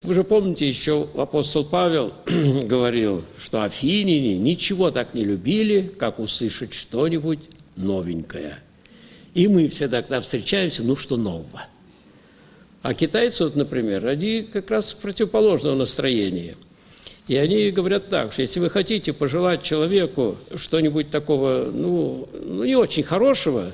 Вы же помните, еще апостол Павел говорил, что афиняне ничего так не любили, как услышать что-нибудь новенькое. И мы всегда, когда встречаемся, ну что нового? А китайцы, вот, например, они как раз противоположного настроения. И они говорят так, что если вы хотите пожелать человеку что-нибудь такого, не очень хорошего,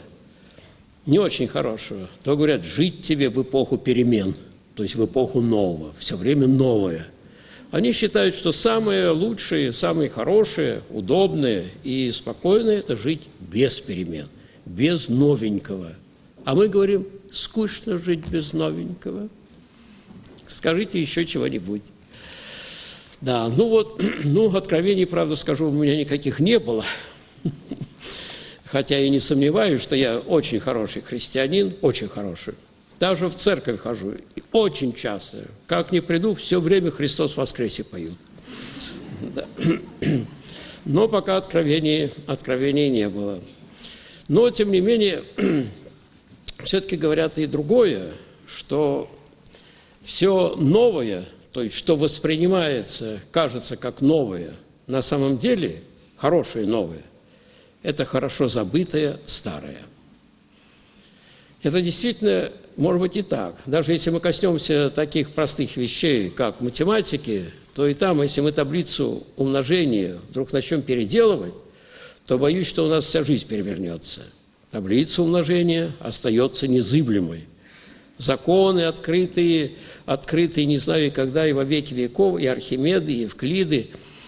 то говорят, жить тебе в эпоху перемен, то есть в эпоху нового, все время новое. Они считают, что самое лучшее, самое хорошее, удобное и спокойное – это жить без перемен, без новенького. А мы говорим, скучно жить без новенького. Скажите еще чего-нибудь. Да, откровений, правда, скажу, у меня никаких не было. Хотя я не сомневаюсь, что я очень хороший христианин, очень хороший. Даже в церковь хожу, очень часто. Как ни приду, все время «Христос воскресе» пою. Да. Но пока откровений не было. Но, тем не менее, все-таки говорят и другое, что все новое, то есть что воспринимается, кажется как новое, на самом деле хорошее новое, это хорошо забытое старое. Это действительно может быть и так. Даже если мы коснемся таких простых вещей, как математики, то и там, если мы таблицу умножения вдруг начнем переделывать, то боюсь, что у нас вся жизнь перевернется. Таблица умножения остается незыблемой. Законы открытые, не знаю, когда и во веки веков, и Архимеды, и Евклиды,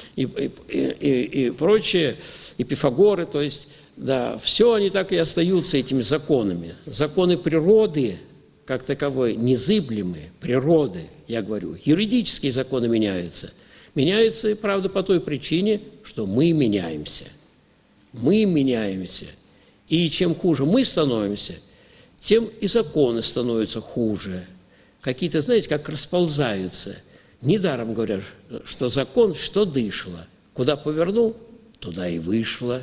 и прочее, и Пифагоры, то есть, да, все они так и остаются этими законами. Законы природы, как таковой, незыблемые, природы, я говорю, юридические законы меняются. Меняются, правда, по той причине, что мы меняемся. Мы меняемся. И чем хуже мы становимся, тем и законы становятся хуже. Какие-то, знаете, как расползаются. Недаром говорят, что закон, что дышло. Куда повернул, туда и вышло.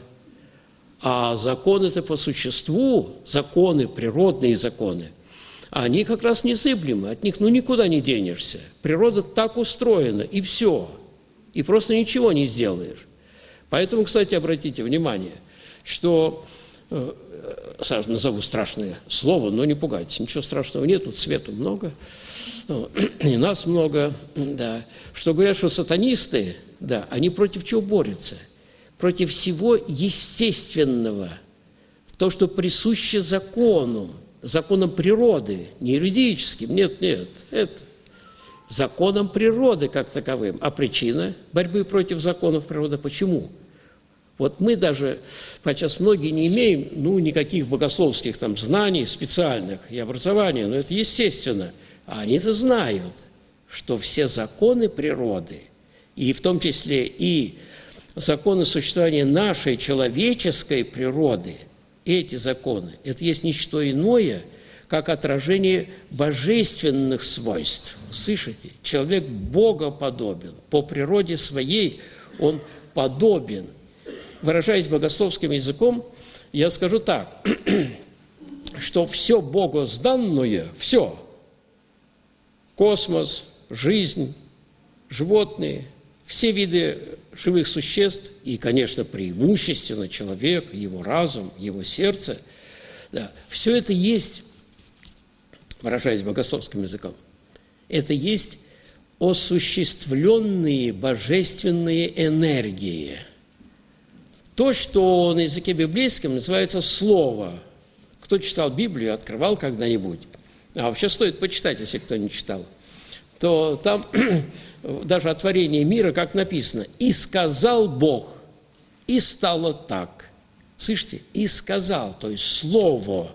А законы-то по существу, законы, природные законы, они как раз незыблемы. От них никуда не денешься. Природа так устроена, и все. И просто ничего не сделаешь. Поэтому, кстати, обратите внимание, что... Сразу назову страшное слово, но не пугайтесь, ничего страшного нет, тут свету много, и нас много, да. Что говорят, что сатанисты, да, они против чего борются? Против всего естественного, то, что присуще законам природы, не юридическим, нет, это законам природы как таковым. А причина борьбы против законов природы почему? Вот мы даже, сейчас многие не имеем, никаких богословских там знаний специальных и образования, но это естественно. А они-то знают, что все законы природы, и в том числе и законы существования нашей человеческой природы, эти законы, это есть не что иное, как отражение божественных свойств. Слышите? Человек богоподобен. По природе своей он подобен. Выражаясь богословским языком, я скажу так, что все богозданное, все, космос, жизнь, животные, все виды живых существ и, конечно, преимущественно человек, его разум, его сердце, да, все это есть, выражаясь богословским языком, это есть осуществленные божественные энергии. То, что на языке библейском называется слово. Кто читал Библию, открывал когда-нибудь, а вообще стоит почитать, если кто не читал, то там даже о творении мира, как написано, «И сказал Бог, и стало так». Слышите? «И сказал», то есть слово.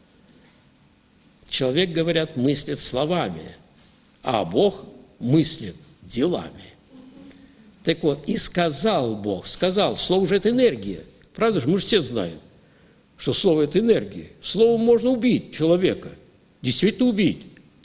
Человек, говорят, мыслит словами, а Бог мыслит делами. Так вот, и сказал Бог, сказал, слово же это энергия. Правда же, мы же все знаем, что слово это энергия. Словом можно убить человека, действительно убить.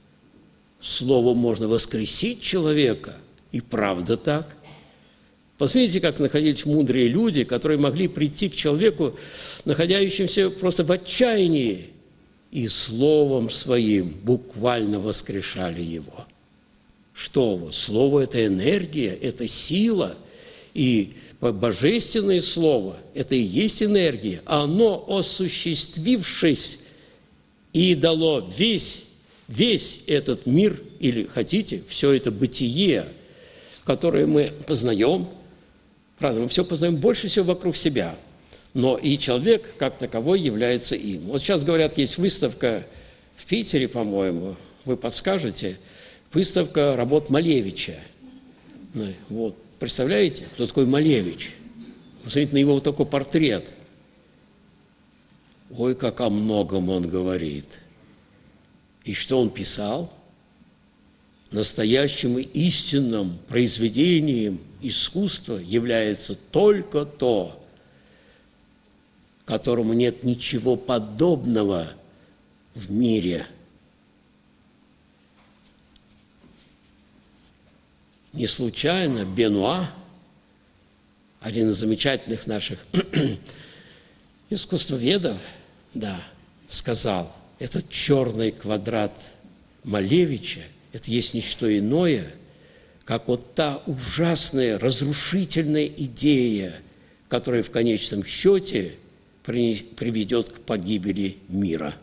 Словом можно воскресить человека, и правда так. Посмотрите, как находились мудрые люди, которые могли прийти к человеку, находящемуся просто в отчаянии, и словом своим буквально воскрешали его. Что? Слово – это энергия, это сила. И божественное слово – это и есть энергия. Оно, осуществившись, и дало весь этот мир, или хотите, все это бытие, которое мы познаем. Правда, мы все познаем больше всего вокруг себя. Но и человек, как таковой, является им. Вот сейчас, говорят, есть выставка в Питере, по-моему, вы подскажете, выставка работ Малевича. Вот. Представляете, кто такой Малевич? Посмотрите на его вот такой портрет. Ой, как о многом он говорит. И что он писал? Настоящим и истинным произведением искусства является только то, которому нет ничего подобного в мире. Не случайно Бенуа, один из замечательных наших искусствоведов, сказал, этот черный квадрат Малевича, это есть не что иное, как вот та ужасная, разрушительная идея, которая в конечном счете приведет к погибели мира.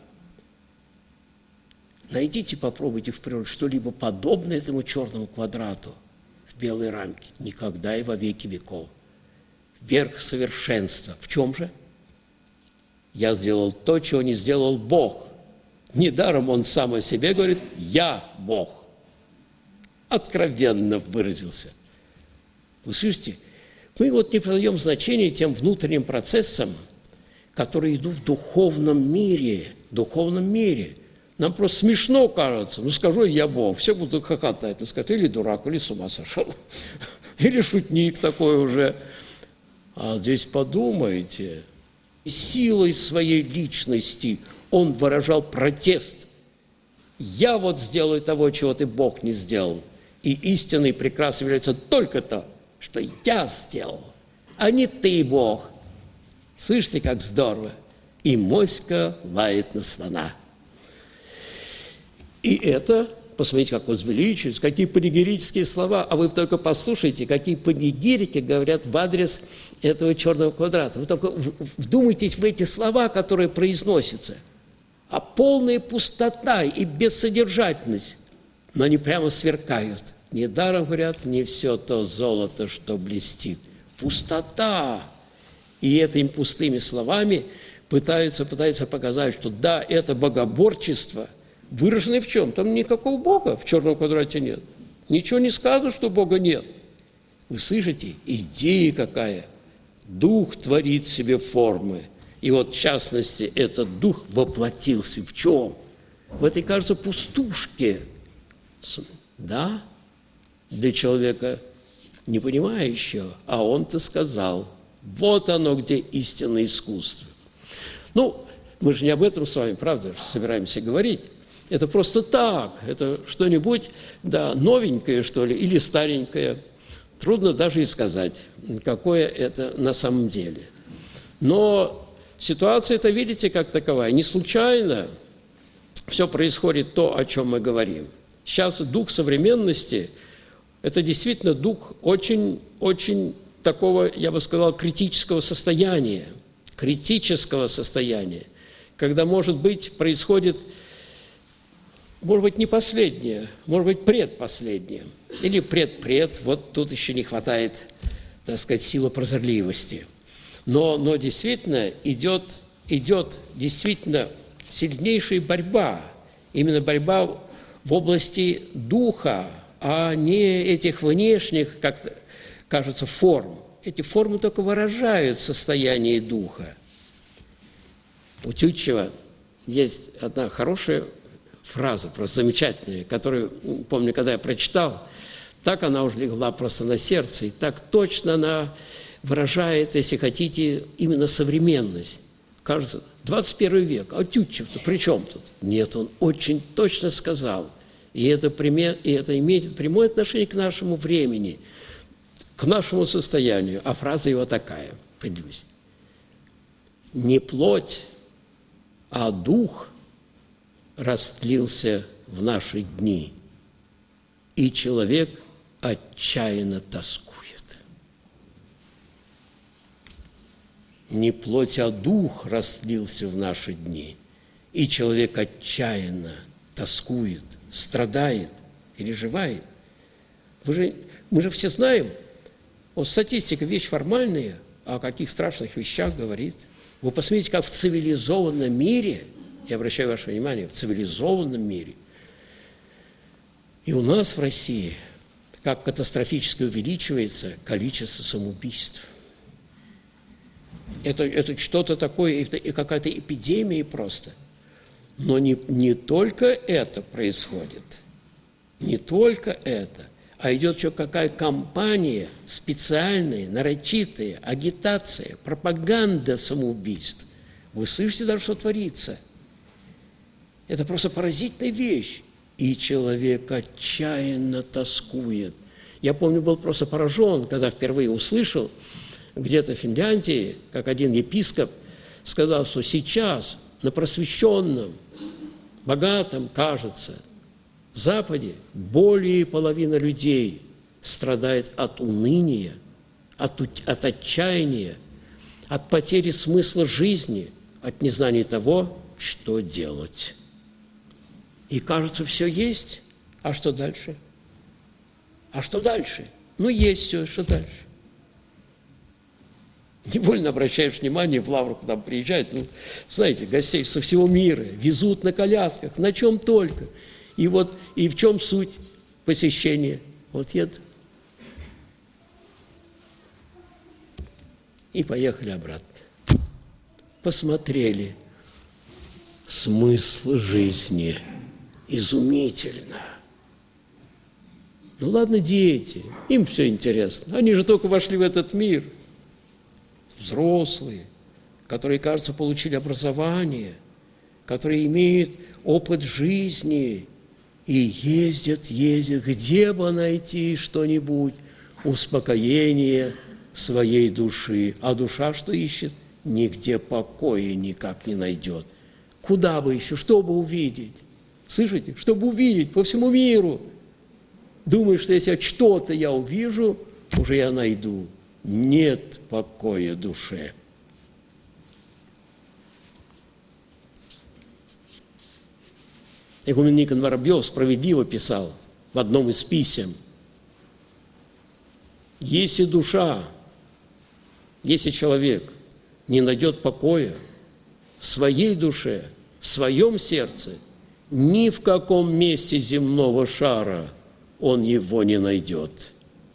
Найдите, попробуйте в природе что-либо подобное этому черному квадрату в белой рамке. Никогда и во веки веков. Верх совершенства. В чем же? Я сделал то, чего не сделал Бог. Недаром он сам о себе говорит «Я Бог». Откровенно выразился. Вы слышите? Мы вот не придаем значения тем внутренним процессам, которые идут в духовном мире. Нам просто смешно кажется. Скажу я Бог, все будут хохотать. Скажут, или дурак, или с ума сошел, или шутник такой уже. А здесь подумайте, силой своей личности он выражал протест. Я вот сделаю того, чего ты, Бог, не сделал. И истинный прекрас является только то, что я сделал, а не ты, Бог. Слышите, как здорово? И моська лает на слона. И это, посмотрите, как возвеличивается, какие панигерические слова, а вы только послушайте, какие панигерики говорят в адрес этого черного квадрата. Вы только вдумайтесь в эти слова, которые произносятся. А полная пустота и бессодержательность, но они прямо сверкают. Недаром говорят, не все то золото, что блестит. Пустота. И этими пустыми словами пытаются показать, что да, это богоборчество, выраженное в чем? Там никакого Бога в черном квадрате нет. Ничего не сказано, что Бога нет. Вы слышите? Идея какая? Дух творит себе формы. И вот, в частности, этот дух воплотился в чем? В этой, кажется, пустушке. Да? Для человека не понимающего. А он-то сказал, вот оно, где истинное искусство. Мы же не об этом с вами, правда, собираемся говорить. Это просто так, это что-нибудь, новенькое, что ли, или старенькое. Трудно даже и сказать, какое это на самом деле. Но ситуация-то, видите, как таковая. Не случайно все происходит то, о чем мы говорим. Сейчас дух современности – это действительно дух очень такого, я бы сказал, критического состояния, когда, может быть, происходит, может быть, не последнее, может быть, предпоследнее, или предпред, вот тут еще не хватает, так сказать, силы прозорливости. Но действительно идет действительно сильнейшая борьба, именно борьба в области духа, а не этих внешних, как кажется, форм. Эти формы только выражают состояние духа. У Тютчева есть одна хорошая фраза, просто замечательная, которую, помню, когда я прочитал, так она уже легла просто на сердце, и так точно она выражает, если хотите, именно современность. Кажется, 21 век, а Тютчев-то при чем тут? Нет, он очень точно сказал, и это имеет прямое отношение к нашему времени, к нашему состоянию. А фраза его такая, поделюсь. Не плоть, а дух растлился в наши дни, и человек отчаянно тоскует. Не плоть, а дух растлился в наши дни, и человек отчаянно тоскует, страдает, переживает. Мы же все знаем, вот статистика – вещь формальная, а о каких страшных вещах говорит. Вы посмотрите, как в цивилизованном мире, я обращаю ваше внимание, в цивилизованном мире, и у нас в России, как катастрофически увеличивается количество самоубийств. Это что-то такое, это какая-то эпидемия просто. Но не только это происходит, не только это, а идет еще какая кампания специальная, нарочитая, агитация, пропаганда самоубийств. Вы слышите даже, что творится? Это просто поразительная вещь. И человек отчаянно тоскует. Я помню, был просто поражен, когда впервые услышал где-то в Финляндии, как один епископ сказал, что сейчас на просвещенном, богатом, кажется, Западе более половины людей страдает от уныния, от отчаяния, от потери смысла жизни, от незнания того, что делать. И кажется, все есть. А что дальше? А что дальше? Ну, есть все, что дальше? Невольно обращаешь внимание, в Лавру к нам приезжают, знаете, гостей со всего мира, везут на колясках, на чем только. И в чем суть посещения? Вот едут. И поехали обратно. Посмотрели. Смысл жизни. Изумительно. Ну ладно, дети, им все интересно. Они же только вошли в этот мир. Взрослые, которые, кажется, получили образование, которые имеют опыт жизни и ездят, где бы найти что-нибудь, успокоение своей души. А душа что ищет? Нигде покоя никак не найдет. Куда бы еще, чтобы увидеть? Слышите? Чтобы увидеть по всему миру. Думаешь, что если что-то я увижу, уже я найду. Нет покоя душе. Игумен Никон Воробьев справедливо писал в одном из писем: если душа, если человек не найдет покоя в своей душе, в своем сердце, ни в каком месте земного шара он его не найдет.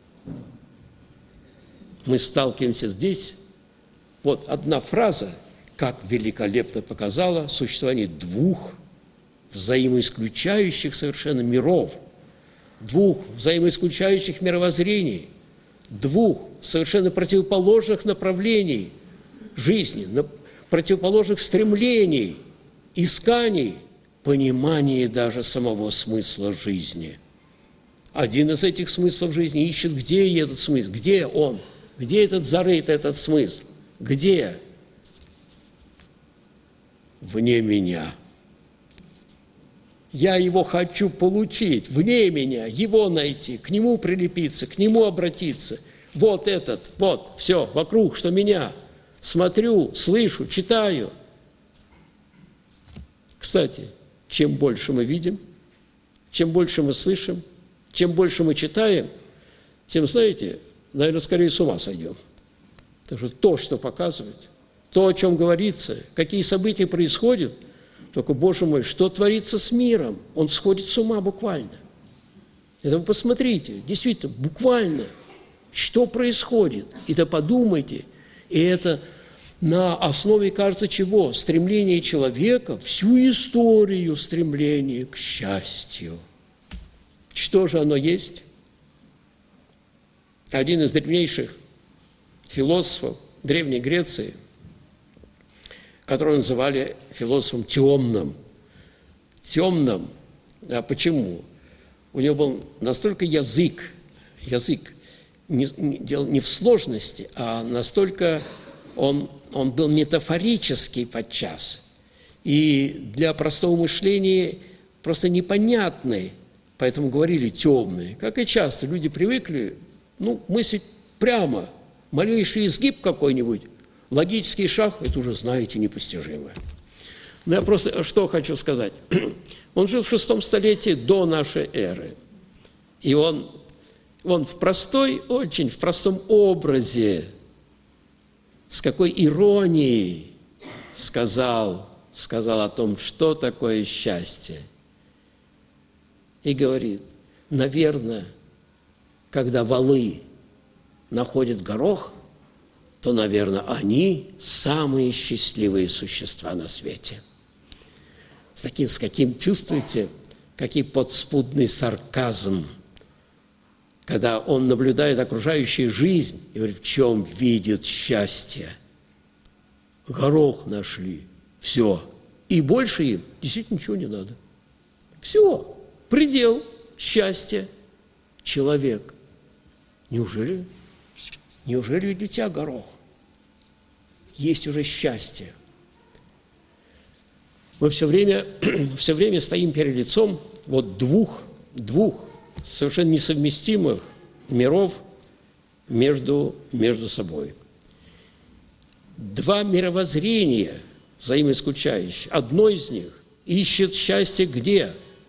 Мы сталкиваемся здесь, вот одна фраза, как великолепно показала существование двух взаимоисключающих совершенно миров, двух взаимоисключающих мировоззрений, двух совершенно противоположных направлений жизни, противоположных стремлений, исканий, понимания даже самого смысла жизни. Один из этих смыслов жизни ищет, где этот смысл, где он, где этот зарыт, этот смысл, где? Вне меня. Я его хочу получить, вне меня, его найти, к нему прилепиться, к нему обратиться. Вот этот, вот, все, вокруг, что меня. Смотрю, слышу, читаю. Кстати, чем больше мы видим, чем больше мы слышим, чем больше мы читаем, тем, знаете, наверное, скорее с ума сойдем. Потому что то, что показывает, то, о чем говорится, какие события происходят, только, Боже мой, что творится с миром? Он сходит с ума буквально. Это вы посмотрите, действительно, буквально, что происходит. Это подумайте. И это на основе, кажется, чего? Стремление человека, всю историю стремления к счастью. Что же оно есть? Один из древнейших философов Древней Греции, которого называли философом темным. Темным. А почему? У него был настолько язык дело не в сложности, а настолько он был метафорический подчас. И для простого мышления просто непонятный Поэтому говорили темные. Как и часто люди привыкли, мыслить прямо. Малейший изгиб какой-нибудь, логический шаг, это уже, знаете, непостижимое. Но я просто что хочу сказать. Он жил в 6 столетии до нашей эры. И он в очень в простом образе, с какой иронией сказал о том, что такое счастье. И говорит, наверное, когда валы находят горох, то, наверное, они самые счастливые существа на свете. С каким чувствуете, какой подспудный сарказм, когда он наблюдает окружающую жизнь и говорит, в чем видит счастье. Горох нашли, все. И больше им действительно ничего не надо. Все, предел счастья. Человек. Неужели и для тебя горох? Есть уже счастье. Мы все время стоим перед лицом двух совершенно несовместимых миров между собой. Два мировоззрения взаимоисключающие. Одно из них ищет счастье где?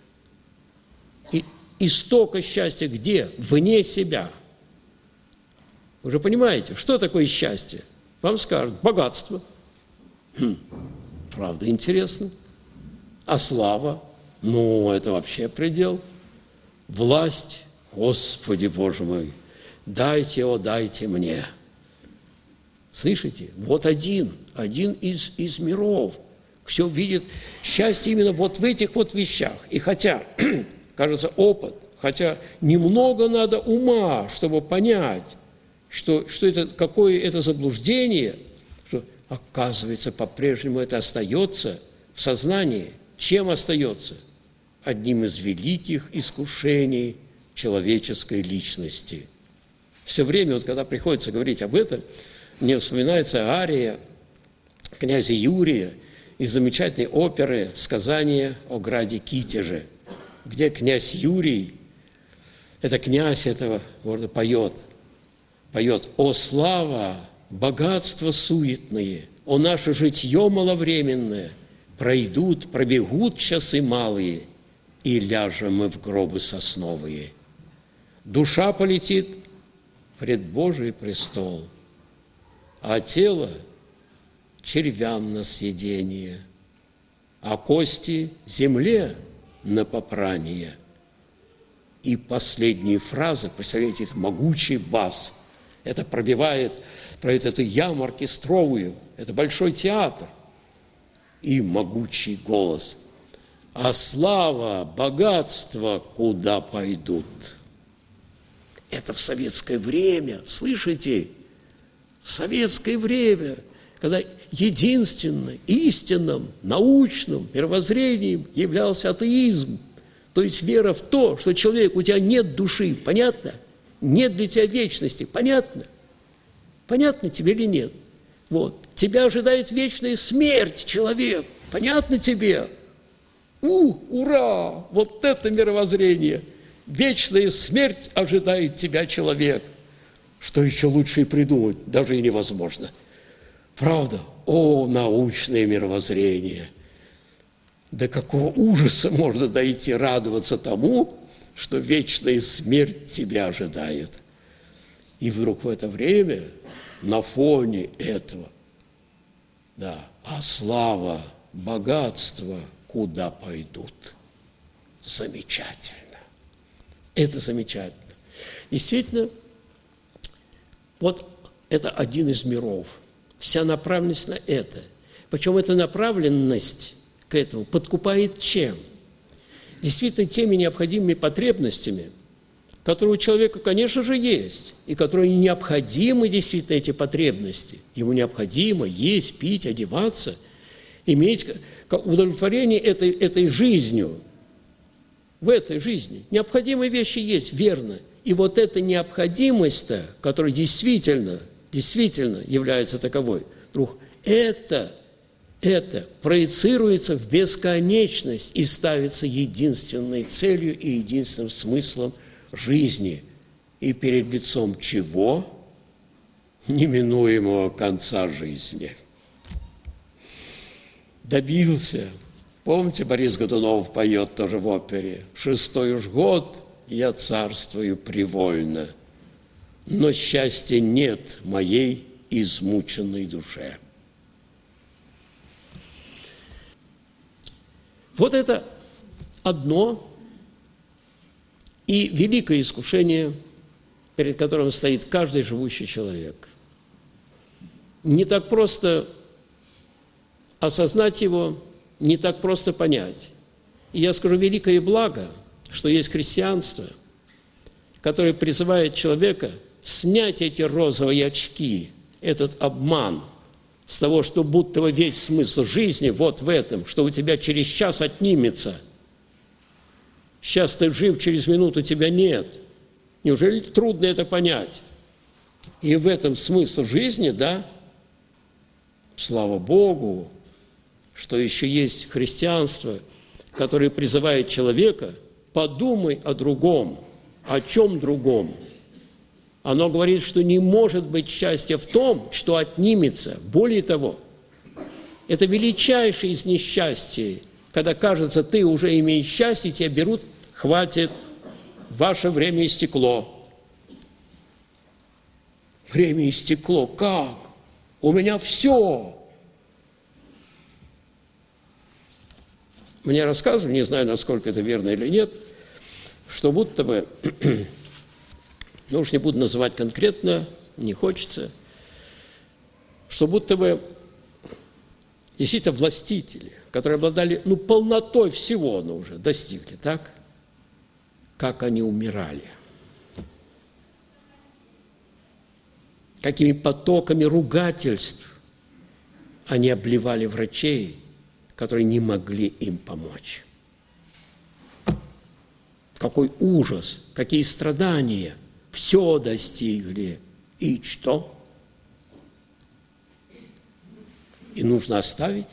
Истока счастья где? Вне себя. Вы же понимаете, что такое счастье? Вам скажут, богатство. Правда, интересно. А слава? Это вообще предел. Власть, Господи Боже мой, дайте мне. Слышите? один из миров. Все видит счастье именно в этих вещах. И хотя, кажется, хотя немного надо ума, чтобы понять, какое это заблуждение, что, оказывается, по-прежнему это остается в сознании. Чем остается? Одним из великих искушений человеческой личности. Все время, когда приходится говорить об этом, мне вспоминается ария князя Юрия из замечательной оперы «Сказание о граде Китеже», где князь Юрий, это князь этого города, поет «О слава, богатство суетные, о наше житье маловременное, пробегут часы малые, и ляжем мы в гробы сосновые. Душа полетит пред Божий престол, а тело червям на съедение, а кости земле на попрание». И последние фразы, представляете, это могучий бас, это пробивает эту яму оркестровую, это большой театр, и могучий голос. А слава, богатство куда пойдут? Это в советское время, слышите? В советское время, когда единственным, истинным, научным мировоззрением являлся атеизм, то есть вера в то, что человек, у тебя нет души, понятно? Нет для тебя вечности, понятно? Понятно тебе или нет? Тебя ожидает вечная смерть, человек, понятно тебе? Ура! Это мировоззрение. Вечная смерть ожидает тебя, человек. Что еще лучше и придумать, даже и невозможно. Правда? Научное мировоззрение. До какого ужаса можно дойти, радоваться тому, что вечная смерть тебя ожидает. И вдруг в это время, на фоне этого, а слава, богатство куда пойдут? Замечательно. Это замечательно. Действительно, это один из миров. Вся направленность на это. Причем эта направленность к этому подкупает чем? Действительно, теми необходимыми потребностями, которые у человека, конечно же, есть, и которые необходимы действительно эти потребности. Ему необходимо есть, пить, одеваться, иметь удовлетворение этой жизнью. В этой жизни необходимые вещи есть, верно. И эта необходимость-то, которая действительно является таковой, вдруг это это проецируется в бесконечность и ставится единственной целью и единственным смыслом жизни. И перед лицом чего? Неминуемого конца жизни. Добился. Помните, Борис Годунов поет тоже в опере: «6-й уж год я царствую привольно, но счастья нет моей измученной душе». Вот это одно и великое искушение, перед которым стоит каждый живущий человек. Не так просто осознать его, не так просто понять. И я скажу, великое благо, что есть христианство, которое призывает человека снять эти розовые очки, этот обман с того, что будто бы весь смысл жизни вот в этом, что у тебя через час отнимется. Сейчас ты жив, через минуту тебя нет. Неужели трудно это понять? И в этом смысл жизни, да? Слава Богу, что еще есть христианство, которое призывает человека: подумай о другом. О чем другом? Оно говорит, что не может быть счастья в том, что отнимется. Более того, это величайшее из несчастий, когда, кажется, ты уже имеешь счастье, тебя берут, хватит, ваше время истекло. Время истекло. Как? У меня все. Мне рассказывали, не знаю, насколько это верно или нет, что будто бы, ну уж не буду называть конкретно, не хочется, что будто бы действительно властители, которые обладали, полнотой всего, уже достигли, так? Как они умирали. Какими потоками ругательств они обливали врачей, которые не могли им помочь. Какой ужас, какие страдания. Все достигли. И что? И нужно оставить?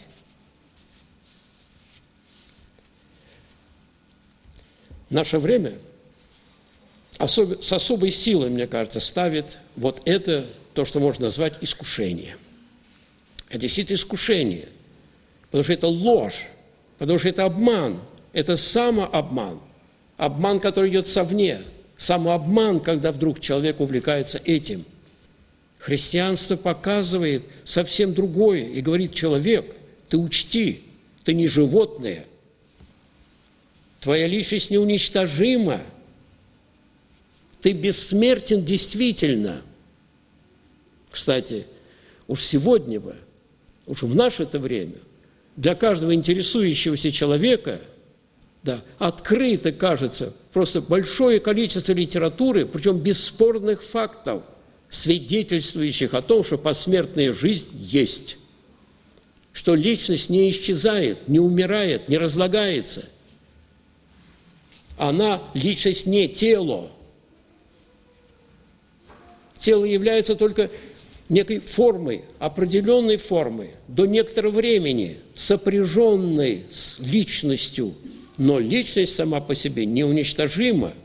Наше время с особой силой, мне кажется, ставит вот это, то, что можно назвать искушение. Это действительно искушение, потому что это ложь, потому что это обман, это самообман, обман, который идет совне, самообман, когда вдруг человек увлекается этим. Христианство показывает совсем другое и говорит: человек, ты учти, ты не животное, твоя личность неуничтожима, ты бессмертен действительно. Кстати, уж сегодня бы, уж в наше-то время, для каждого интересующегося человека, да, открыто, кажется, просто большое количество литературы, причем бесспорных фактов, свидетельствующих о том, что посмертная жизнь есть, что личность не исчезает, не умирает, не разлагается. Она, личность, не тело. Тело является только некой формой, определенной формой, до некоторого времени, сопряженной с личностью, но личность сама по себе неуничтожима.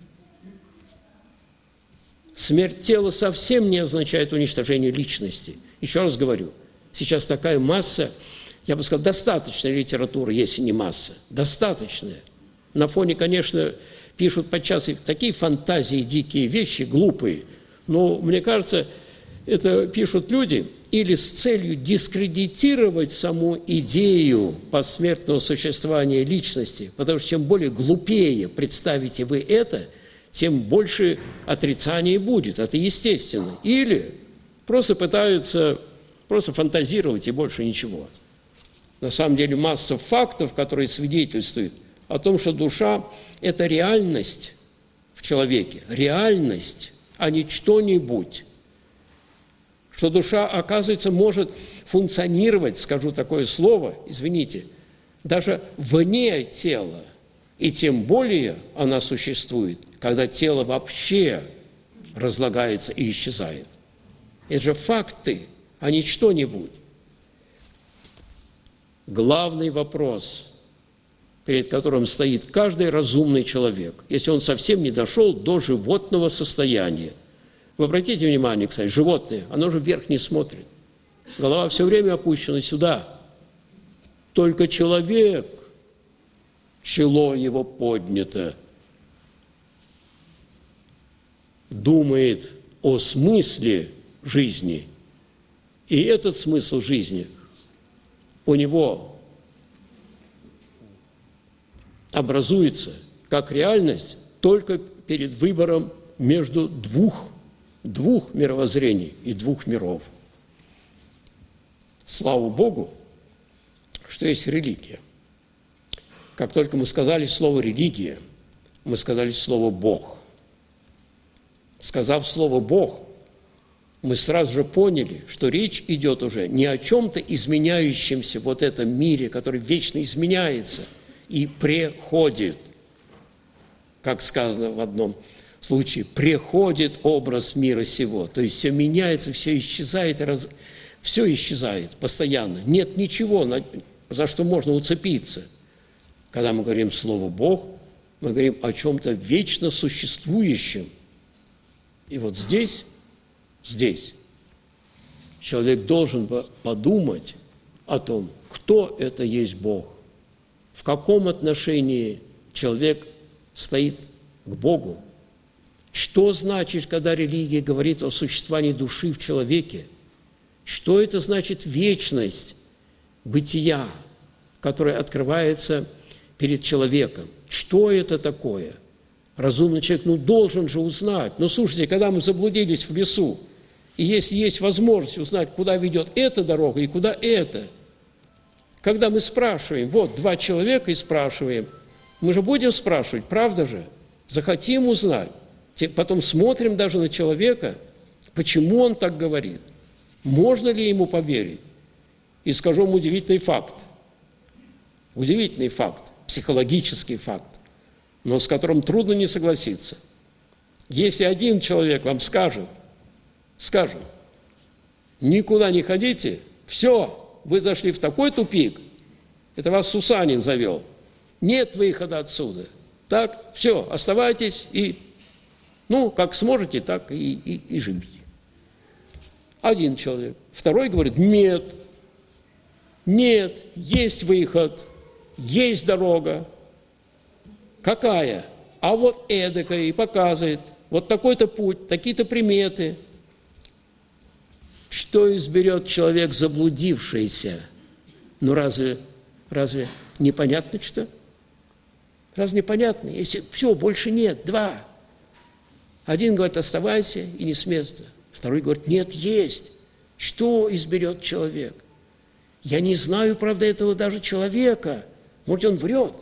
Смерть тела совсем не означает уничтожение личности. Еще раз говорю, сейчас такая масса, я бы сказал, достаточная литература, если не масса, достаточная. На фоне, конечно, пишут подчас и такие фантазии, дикие вещи, глупые, но, мне кажется, это пишут люди или с целью дискредитировать саму идею посмертного существования личности, потому что чем более глупее представите вы это, тем больше отрицания будет, это естественно. Или просто пытаются фантазировать и больше ничего. На самом деле масса фактов, которые свидетельствуют о том, что душа – это реальность в человеке, реальность, а не что-нибудь. Что душа, оказывается, может функционировать, скажу такое слово, извините, даже вне тела, и тем более она существует, когда тело вообще разлагается и исчезает. Это же факты, а не что-нибудь. главный вопрос, перед которым стоит каждый разумный человек, если он совсем не дошел до животного состояния. Вы обратите внимание, кстати, животное, оно же вверх не смотрит. Голова все время опущена сюда. Только человек, чело его поднято, думает о смысле жизни. И этот смысл жизни у него образуется как реальность только перед выбором между двух мировоззрений и двух миров. Слава Богу, что есть религия. Как только мы сказали слово «религия», мы сказали слово «Бог». Сказав слово «Бог», мы сразу же поняли, что речь идет уже не о чем-то изменяющемся в вот этом мире, который вечно изменяется и преходит. Как сказано в одном случае, преходит образ мира сего. То есть все меняется, все исчезает, все исчезает постоянно. Нет ничего, за что можно уцепиться. Когда мы говорим слово «Бог», мы говорим о чем-то вечно существующем. И вот здесь человек должен подумать о том, кто это есть Бог, в каком отношении человек стоит к Богу, что значит, когда религия говорит о существовании души в человеке, что это значит вечность бытия, которая открывается перед человеком, что это такое. Разумный человек, должен же узнать. Слушайте, когда мы заблудились в лесу, и если есть возможность узнать, куда ведет эта дорога и куда эта, когда мы спрашиваем, вот два человека и спрашиваем, мы же будем спрашивать, правда же? Захотим узнать. Потом смотрим даже на человека, почему он так говорит, можно ли ему поверить. И скажу вам удивительный факт, психологический факт, но с которым трудно не согласиться. Если один человек вам скажет, никуда не ходите, все, вы зашли в такой тупик, это вас Сусанин завел, нет выхода отсюда. Так, все, оставайтесь и, как сможете, так и живите. Один человек. Второй говорит, нет, есть выход, есть дорога. Какая? А вот эдакая, и показывает. Вот такой-то путь, такие-то приметы. Что изберет человек заблудившийся? Разве непонятно что? Разве непонятно? Если все, больше нет, два. Один говорит, оставайся и не с места. Второй говорит, нет, есть. Что изберет человек? Я не знаю, правда, этого даже человека. Может, он врет.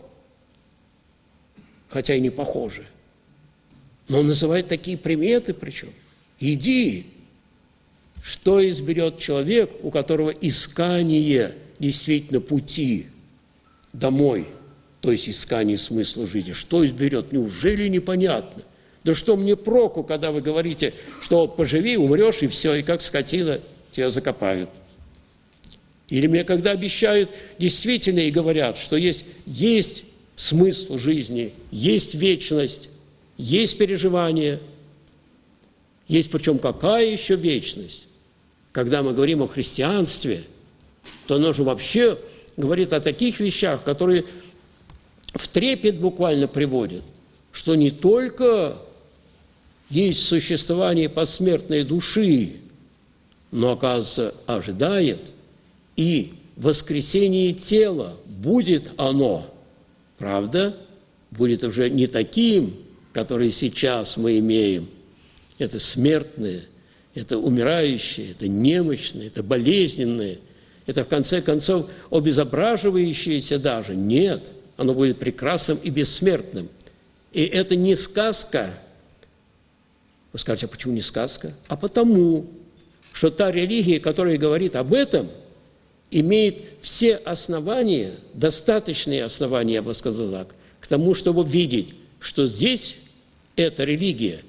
Хотя и не похоже. Но он называет такие приметы причем. Иди. Что изберет человек, у которого искание действительно пути домой, то есть искание смысла жизни? Что изберет? Неужели непонятно? Да что мне проку, когда вы говорите, что вот поживи, умрешь, и все, и как скотина тебя закопают. Или мне когда обещают действительно и говорят, что есть смысл жизни, есть вечность, есть переживание, есть причем какая еще вечность. Когда мы говорим о христианстве, то оно же вообще говорит о таких вещах, которые в трепет буквально приводят, что не только есть существование посмертной души, но, оказывается, ожидает и воскресение тела. Будет оно, правда, будет уже не таким, который сейчас мы имеем. Это смертное, это умирающее, это немощное, это болезненное, это, в конце концов, обезображивающееся даже. Нет, оно будет прекрасным и бессмертным. И это не сказка. Вы скажете, а почему не сказка? А потому, что та религия, которая говорит об этом, имеет все основания, достаточные основания, я бы сказал так, к тому, чтобы видеть, что здесь эта религия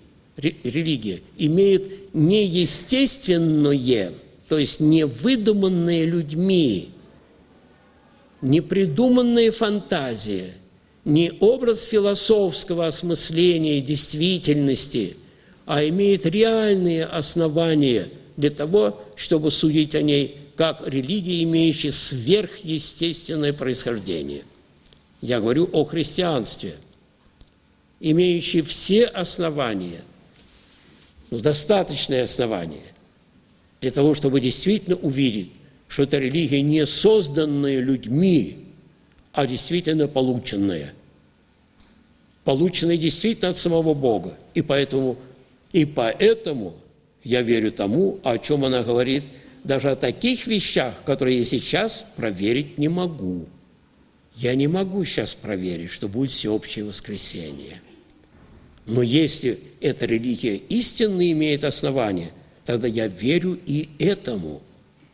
имеет неестественное, то есть невыдуманное людьми, не придуманная фантазия, не образ философского осмысления действительности, а имеет реальные основания для того, чтобы судить о ней как религия, имеющая сверхъестественное происхождение. Я говорю о христианстве, имеющее все основания, достаточные основания для того, чтобы действительно увидеть, что это религия не созданная людьми, а действительно полученная. Полученная действительно от самого Бога. И поэтому я верю тому, о чем она говорит, даже о таких вещах, которые я сейчас проверить не могу. Я не могу сейчас проверить, что будет всеобщее воскресение. Но если эта религия истинно имеет основание, тогда я верю и этому.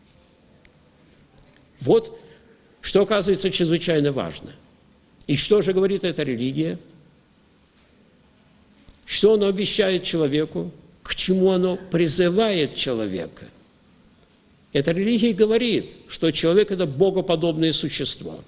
Вот что оказывается чрезвычайно важно. И что же говорит эта религия? Что она обещает человеку? К чему она призывает человека? Эта религия говорит, что человек – это богоподобное существо.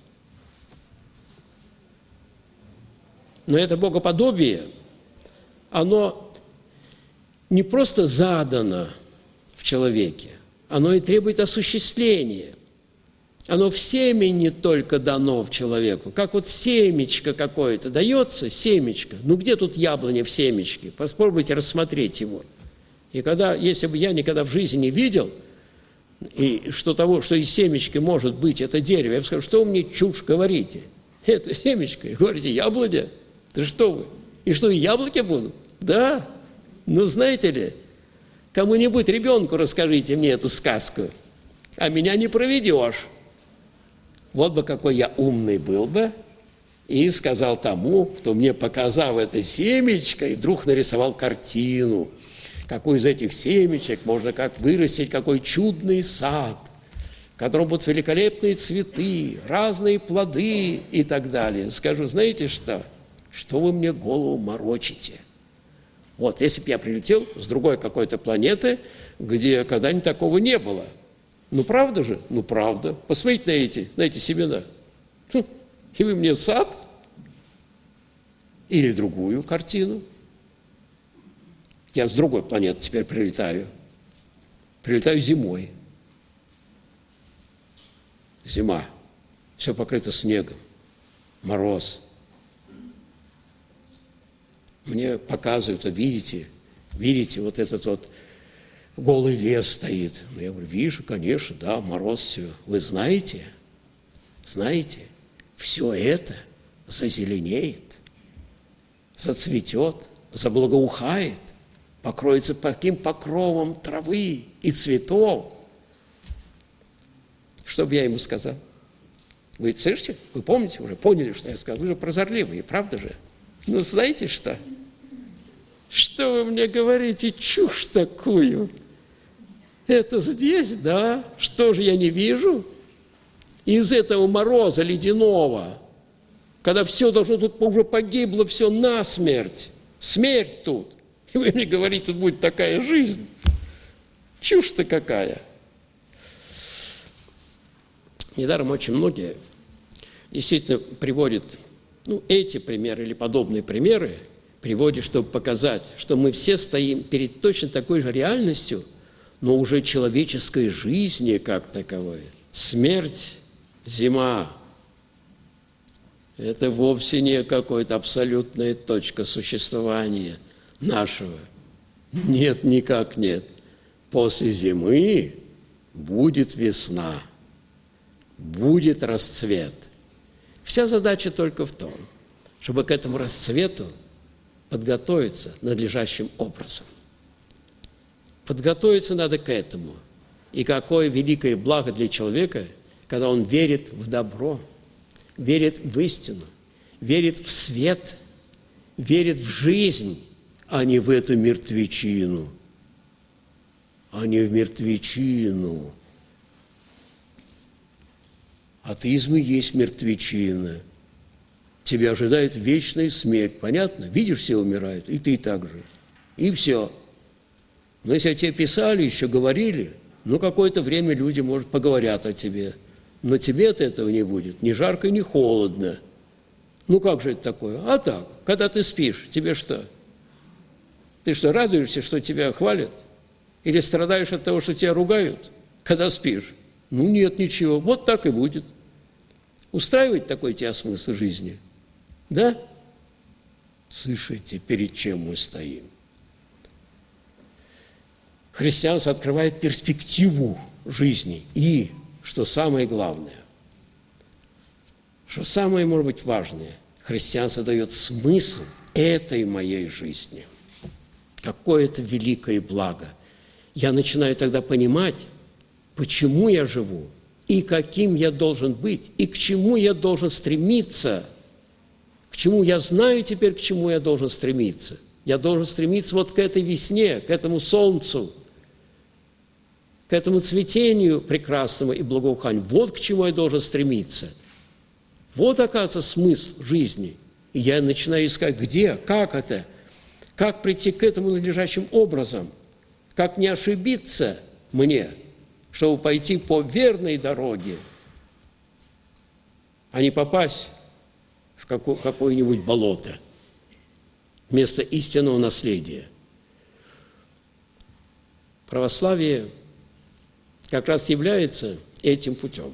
Но это богоподобие, оно не просто задано в человеке, оно и требует осуществления. Оно в семени только дано в человеку, как вот семечко какое-то дается, семечко. Ну где тут яблоня в семечке? Попробуйте рассмотреть его. И если бы я никогда в жизни не видел, и что из семечки может быть это дерево, я бы сказал, что вы мне чушь говорите? Это семечко. И говорите, яблоня? Да что вы? И что, и яблоки будут? Да. Ну, знаете ли, кому-нибудь ребенку расскажите мне эту сказку, а меня не проведешь. Вот бы какой я умный был бы, и сказал тому, кто мне показал это семечко, и вдруг нарисовал картину, какой из этих семечек можно как вырастить, какой чудный сад, в котором будут великолепные цветы, разные плоды и так далее. Скажу, знаете что? Что вы мне голову морочите? Вот, если бы я прилетел с другой какой-то планеты, где когда-нибудь такого не было. Ну, правда же? Ну, правда. Посмотрите на эти семена. И вы мне сад? Или другую картину? Я с другой планеты теперь прилетаю. Прилетаю зимой. Зима. Все покрыто снегом. Мороз. Мне показывают, видите, вот этот вот голый лес стоит. Я говорю, вижу, конечно, да, мороз, все. Вы знаете, все это зазеленеет, зацветет, заблагоухает, покроется таким покровом травы и цветов. Что бы я ему сказал? Вы слышите? Вы помните, уже поняли, что я сказал? Вы же прозорливые, правда же? Ну, знаете что? Что вы мне говорите? Чушь такую. Это здесь, да? Что же я не вижу? Из этого мороза ледяного, когда все должно, тут уже погибло все насмерть. Смерть тут. И вы мне говорите, тут будет такая жизнь. Чушь-то какая. Недаром очень многие действительно приводят, эти примеры или подобные примеры, приводят, чтобы показать, что мы все стоим перед точно такой же реальностью, но уже человеческой жизни как таковой. Смерть, зима – это вовсе не какая-то абсолютная точка существования нашего. Нет, никак нет. После зимы будет весна, будет расцвет. Вся задача только в том, чтобы к этому расцвету подготовиться надлежащим образом. Подготовиться надо к этому. И какое великое благо для человека, когда он верит в добро, верит в истину, верит в свет, верит в жизнь, а не в эту мертвечину. А не в мертвечину. Атеизм и есть мертвечина. Тебя ожидает вечная смерть. Понятно? Видишь, все умирают, и ты так же. И все. Но если о тебе писали, еще говорили, какое-то время люди, может, поговорят о тебе. Но тебе от этого не будет ни жарко, ни холодно. Ну как же это такое? А так, когда ты спишь, тебе что? Ты что, радуешься, что тебя хвалят? Или страдаешь от того, что тебя ругают, когда спишь? Ну нет, ничего, вот так и будет. Устраивает такой тебя смысл жизни? Да? Слышите, перед чем мы стоим? Христианство открывает перспективу жизни. И, что самое главное, что самое, может быть, важное, христианство дает смысл этой моей жизни. Какое это великое благо. Я начинаю тогда понимать, почему я живу, и каким я должен быть, и к чему я должен стремиться, к чему я знаю теперь, к чему я должен стремиться. Я должен стремиться вот к этой весне, к этому солнцу, к этому цветению прекрасному и благоуханию. Вот к чему я должен стремиться. Вот, оказывается, смысл жизни. И я начинаю искать, где, как это, как прийти к этому надлежащим образом, как не ошибиться мне, чтобы пойти по верной дороге, а не попасть в какое-нибудь болото вместо истинного наследия. Православие как раз является этим путем.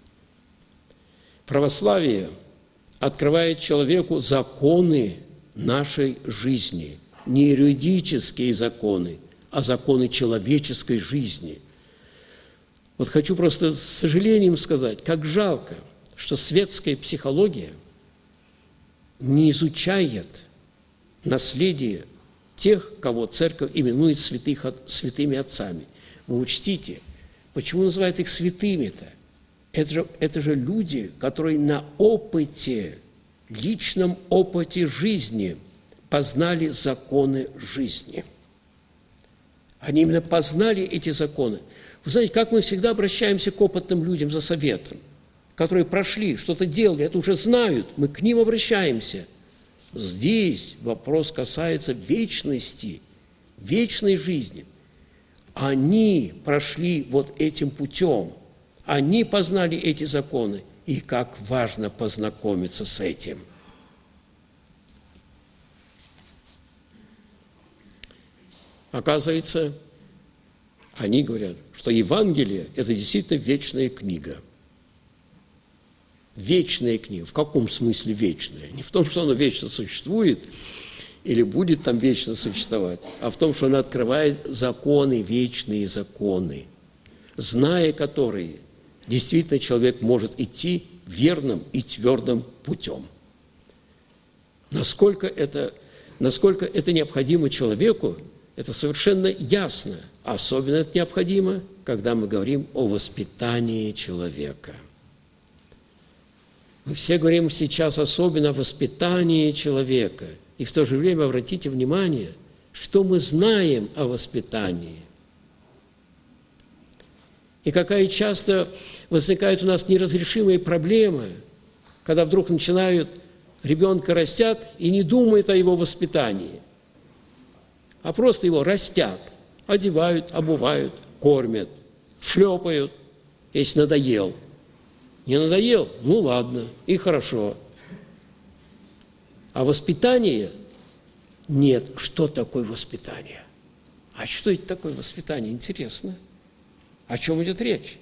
Православие открывает человеку законы нашей жизни, не юридические законы, а законы человеческой жизни. Вот хочу просто с сожалением сказать, как жалко, что светская психология не изучает наследие тех, кого Церковь именует святыми отцами. Вы учтите, почему называют их святыми-то? Это же люди, которые на опыте, личном опыте жизни познали законы жизни. Они именно познали эти законы. Вы знаете, как мы всегда обращаемся к опытным людям за советом, которые прошли, что-то делали, это уже знают, мы к ним обращаемся. Здесь вопрос касается вечности, вечной жизни. Они прошли вот этим путем, они познали эти законы, и как важно познакомиться с этим. Оказывается, они говорят, что Евангелие – это действительно вечная книга. Вечная книга. В каком смысле вечная? Не в том, что она вечно существует или будет там вечно существовать, а в том, что она открывает законы, вечные законы, зная которые, действительно человек может идти верным и твердым путем. Насколько это необходимо человеку, это совершенно ясно. Особенно это необходимо, когда мы говорим о воспитании человека. Мы все говорим сейчас особенно о воспитании человека. И в то же время обратите внимание, что мы знаем о воспитании. И какая часто возникает у нас неразрешимые проблемы, когда вдруг начинают, ребенка растят и не думают о его воспитании, а просто его растят, одевают, обувают, кормят, шлепают, если надоел. Не надоел? Ну ладно, и хорошо. А воспитания нет. Что такое воспитание? А что это такое воспитание? Интересно. О чем идет речь?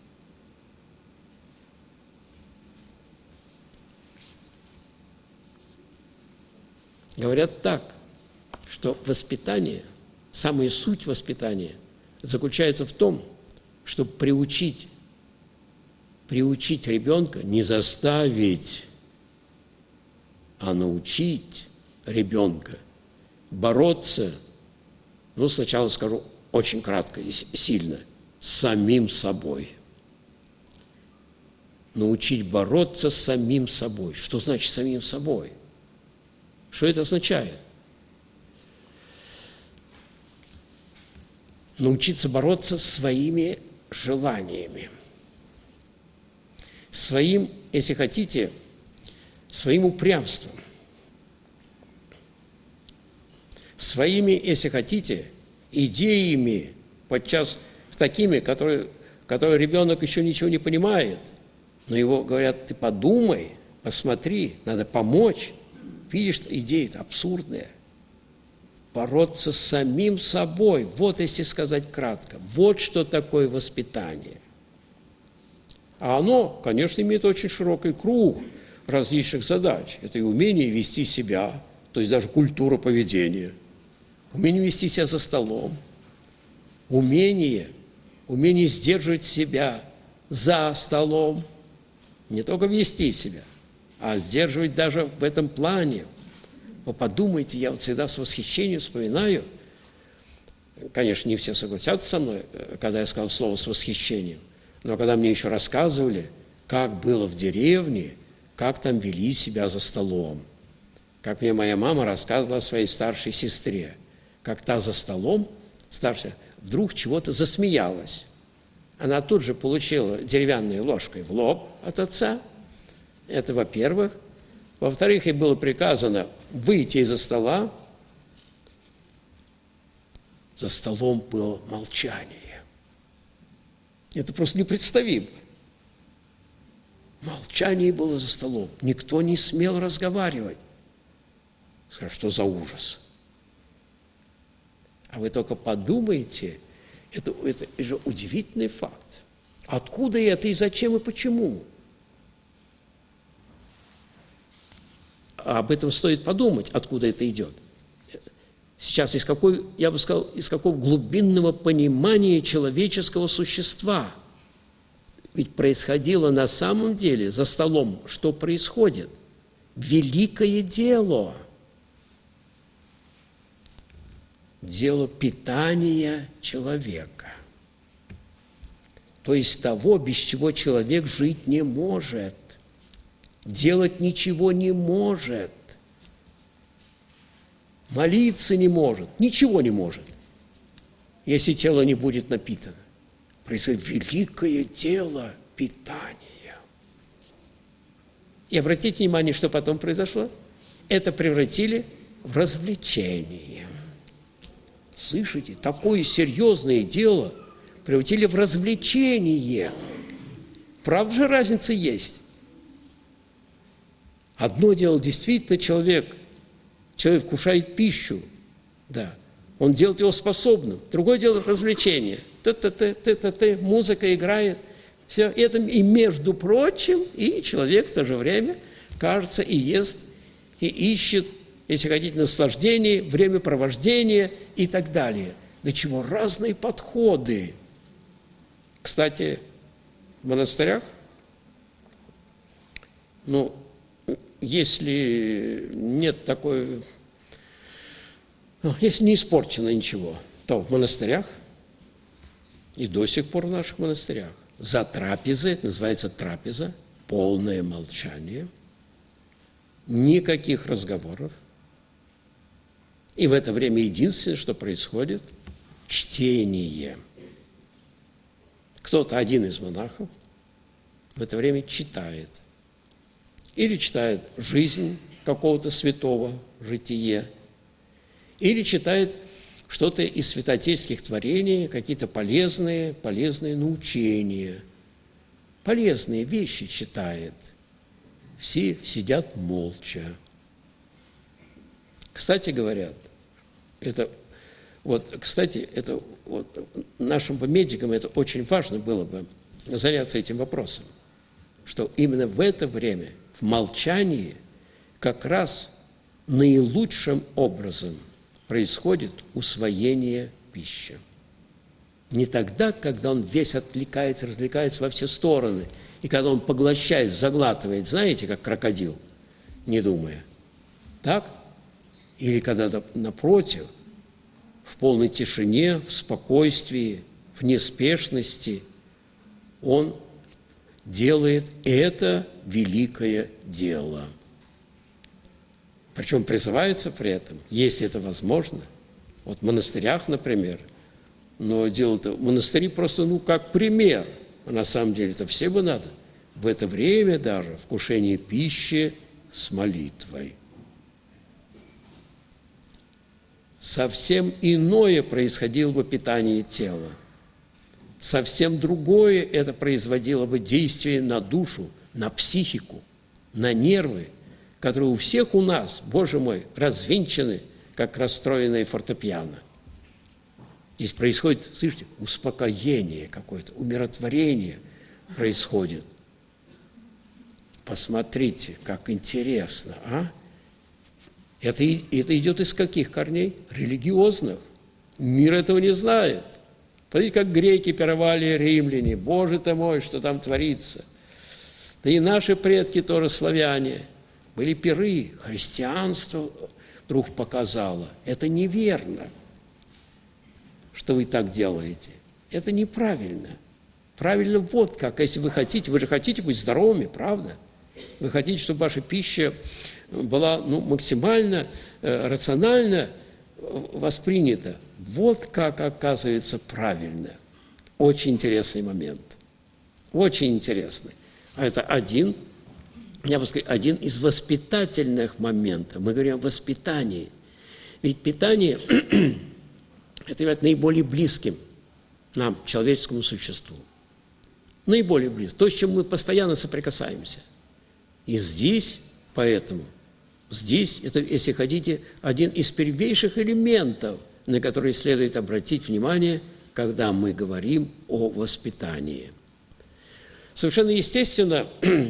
Говорят так, что воспитание, самая суть воспитания заключается в том, чтобы приучить ребенка, не заставить, а научить ребенка бороться, ну, сначала скажу очень кратко и сильно, с самим собой. Научить бороться с самим собой. Что значит самим собой? Что это означает? Научиться бороться с своими желаниями. Своим, если хотите, своим упрямством. Своими, если хотите, идеями, подчас такими, которые ребенок еще ничего не понимает, Но его говорят, ты подумай, посмотри, надо помочь. Видишь, идея-то абсурдная. Бороться с самим собой. Вот если сказать кратко. Вот что такое воспитание. А оно, конечно, имеет очень широкий круг различных задач. Это и умение вести себя, то есть даже культура поведения, умение вести себя за столом, умение сдерживать себя за столом, не только вести себя, а сдерживать даже в этом плане. Вы подумайте, я вот всегда с восхищением вспоминаю, конечно, не все согласятся со мной, когда я сказал слово «с восхищением», но когда мне еще рассказывали, как было в деревне, как там вели себя за столом, как мне моя мама рассказывала о своей старшей сестре, как та за столом, старшая, вдруг чего-то засмеялась. Она тут же получила деревянной ложкой в лоб от отца. Это во-первых. Во-вторых, ей было приказано выйти из-за стола. За столом было молчание. Это просто непредставимо. Молчание было за столом. Никто не смел разговаривать. Скажу, что за ужас. А вы только подумайте, это же удивительный факт. Откуда это и зачем и почему? Об этом стоит подумать, откуда это идет. Сейчас я бы сказал, из какого глубинного понимания человеческого существа. Ведь происходило на самом деле за столом, что происходит? Великое дело. Дело питания человека. То есть того, без чего человек жить не может. Делать ничего не может. Молиться не может, ничего не может, если тело не будет напитано. Происходит великое дело питания. И обратите внимание, что потом произошло. Это превратили в развлечение. Слышите, такое серьезное дело превратили в развлечение. Правда же разница есть? Одно дело, действительно, человек вкушает пищу, да, он делает его способным. Другое дело развлечение. Музыка играет. Все это, и между прочим, и человек в то же время, кажется, и ест, и ищет, если хотите, наслаждение, времяпровождение и так далее. До чего разные подходы. Кстати, в монастырях, если нет такой, если не испорчено ничего, то в монастырях, и до сих пор в наших монастырях, за трапезой, это называется трапеза, полное молчание, никаких разговоров. И в это время единственное, что происходит, чтение. Кто-то, один из монахов, в это время читает. Или читает жизнь какого-то святого, житие, или читает что-то из святотельских творений, какие-то полезные научения, полезные вещи читает. Все сидят молча. Кстати, говорят, нашим медикам это очень важно было бы заняться этим вопросом, что именно в это время, в молчании, как раз наилучшим образом происходит усвоение пищи. Не тогда, когда он весь отвлекается, развлекается во все стороны, и когда он поглощает, заглатывает, знаете, как крокодил, не думая. Так? Или когда, напротив, в полной тишине, в спокойствии, в неспешности он делает это великое дело. Причем призывается при этом, если это возможно, вот в монастырях, например, но дело-то в монастыре просто, как пример, а на самом деле-то все бы надо, в это время даже вкушение пищи с молитвой. Совсем иное происходило бы питание тела. Совсем другое это производило бы действие на душу, на психику, на нервы, которые у всех у нас, Боже мой, развинчены, как расстроенное фортепиано. Здесь происходит, слышите, успокоение какое-то, умиротворение происходит. Посмотрите, как интересно, а? Это идет из каких корней? Религиозных. Мир этого не знает. Смотрите, как греки пировали, римляне. Боже ты мой, что там творится. Да и наши предки тоже, славяне. Были пиры. Христианство вдруг показало. Это неверно, что вы так делаете. Это неправильно. Правильно вот как. Если вы хотите, вы же хотите быть здоровыми, правда? Вы хотите, чтобы ваша пища была максимально рационально воспринята. Вот как оказывается правильно. Очень интересный момент. Очень интересный. А это один, я бы сказал, один из воспитательных моментов. Мы говорим о воспитании. Ведь питание – это является наиболее близким нам, человеческому существу. Наиболее близким. То, с чем мы постоянно соприкасаемся. И здесь, поэтому, здесь, это, если хотите, один из первейших элементов, на который следует обратить внимание, когда мы говорим о воспитании. Совершенно естественно,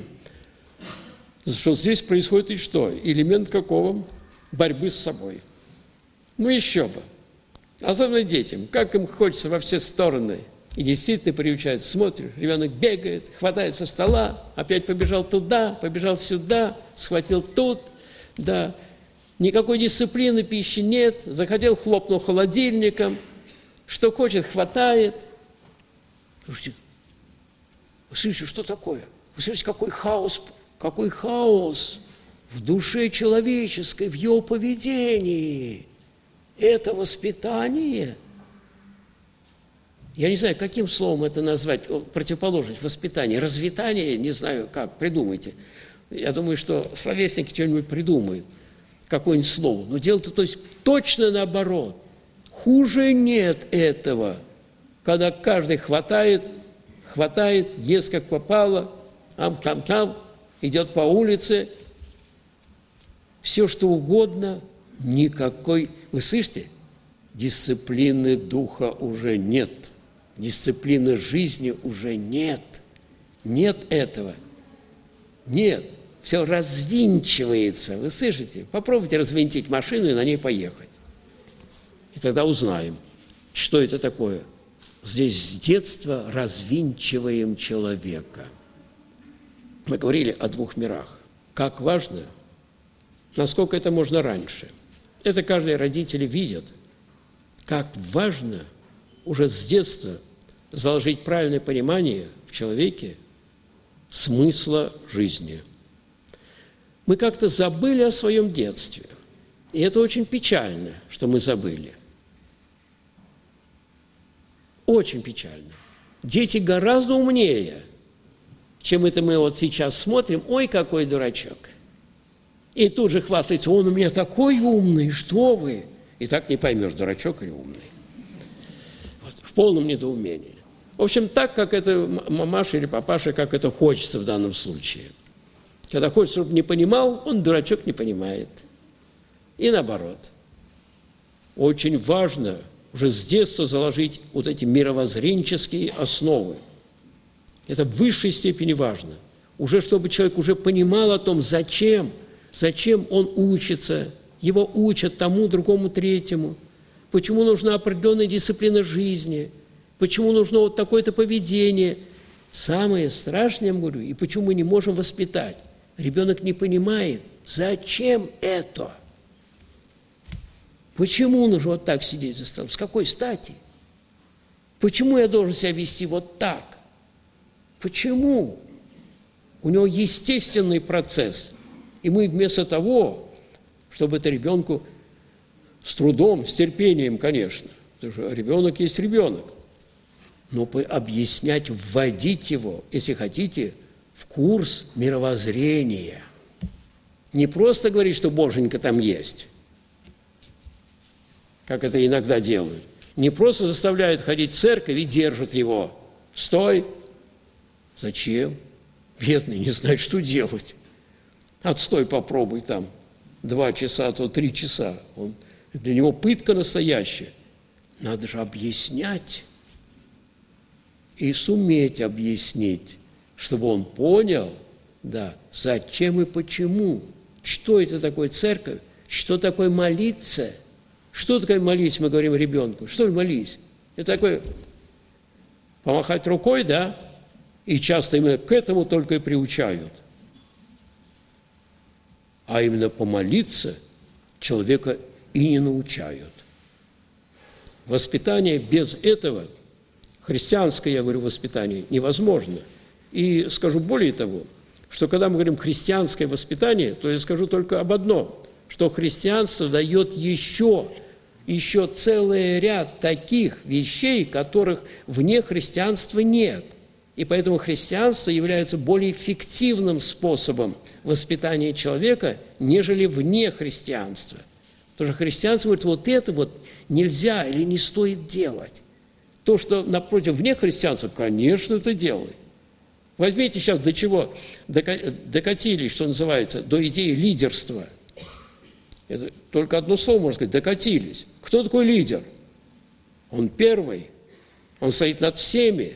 что здесь происходит и что? Элемент какого? Борьбы с собой. Ну еще бы. Особенно детям. Как им хочется во все стороны. И действительно приучают. Смотришь, ребенок бегает, хватает со стола, опять побежал туда, побежал сюда, схватил тут. Да. Никакой дисциплины пищи нет. Захотел, хлопнул холодильником. Что хочет, хватает. Слушайте, вы слышите, что такое? Вы слышите, какой хаос в душе человеческой, в его поведении. Это воспитание. Я не знаю, каким словом это назвать, противоположность, воспитание, развитание, не знаю как, придумайте. Я думаю, что словесники что-нибудь придумают, какое-нибудь слово. Но дело-то, то есть, точно наоборот. Хуже нет этого, когда каждый хватает, ест как попало, там, идет по улице, все что угодно, никакой, вы слышите, дисциплины духа уже нет, дисциплины жизни уже нет, нет этого, нет, все развинчивается, вы слышите, попробуйте развинтить машину и на ней поехать, и тогда узнаем, что это такое. Здесь с детства развинчиваем человека. Мы говорили о двух мирах. Как важно, насколько это можно раньше. Это каждый родитель видит, как важно уже с детства заложить правильное понимание в человеке смысла жизни. Мы как-то забыли о своем детстве. И это очень печально, что мы забыли. Очень печально. Дети гораздо умнее, чем это мы вот сейчас смотрим. Ой, какой дурачок. И тут же хвастается, он у меня такой умный, что вы? И так не поймешь, дурачок или умный. Вот, в полном недоумении. В общем, так, как это мамаша или папаша, как это хочется в данном случае. Когда хочется, чтобы не понимал, он дурачок не понимает. И наоборот. Очень важно уже с детства заложить вот эти мировоззренческие основы. Это в высшей степени важно. Уже чтобы человек уже понимал о том, зачем он учится, его учат тому, другому, третьему, почему нужна определенная дисциплина жизни, почему нужно вот такое-то поведение. Самое страшное, я говорю, и почему мы не можем воспитать. Ребенок не понимает, зачем это. Почему нужно вот так сидеть за столом? С какой стати? Почему я должен себя вести вот так? Почему? У него естественный процесс. И мы вместо того, чтобы это ребенку с трудом, с терпением, конечно, потому что ребенок есть ребенок, но объяснять, вводить его, если хотите, в курс мировоззрения. Не просто говорить, что Боженька там есть, как это иногда делают. Не просто заставляют ходить в церковь и держат его. Стой! Зачем? Бедный, не знает, что делать. Отстой попробуй там 2 часа, а то 3 часа. Для него пытка настоящая. Надо же объяснять и суметь объяснить, чтобы он понял, да, зачем и почему, что это такое церковь, что такое молиться. Что такое молись, мы говорим ребенку, что молись? Это такое помахать рукой, да, и часто именно к этому только и приучают. А именно помолиться человека и не научают. Воспитание без этого, христианское, я говорю, воспитание, невозможно. И скажу более того, что когда мы говорим христианское воспитание, то я скажу только об одном, что христианство дает еще целый ряд таких вещей, которых вне христианства нет. И поэтому христианство является более эффективным способом воспитания человека, нежели вне христианства. Потому что христианство говорит, вот это вот нельзя или не стоит делать. То, что напротив вне христианства, конечно, это делай. Возьмите сейчас, до чего докатились, что называется, до идеи лидерства. Это только одно слово можно сказать, докатились. Кто такой лидер? Он первый, он стоит над всеми.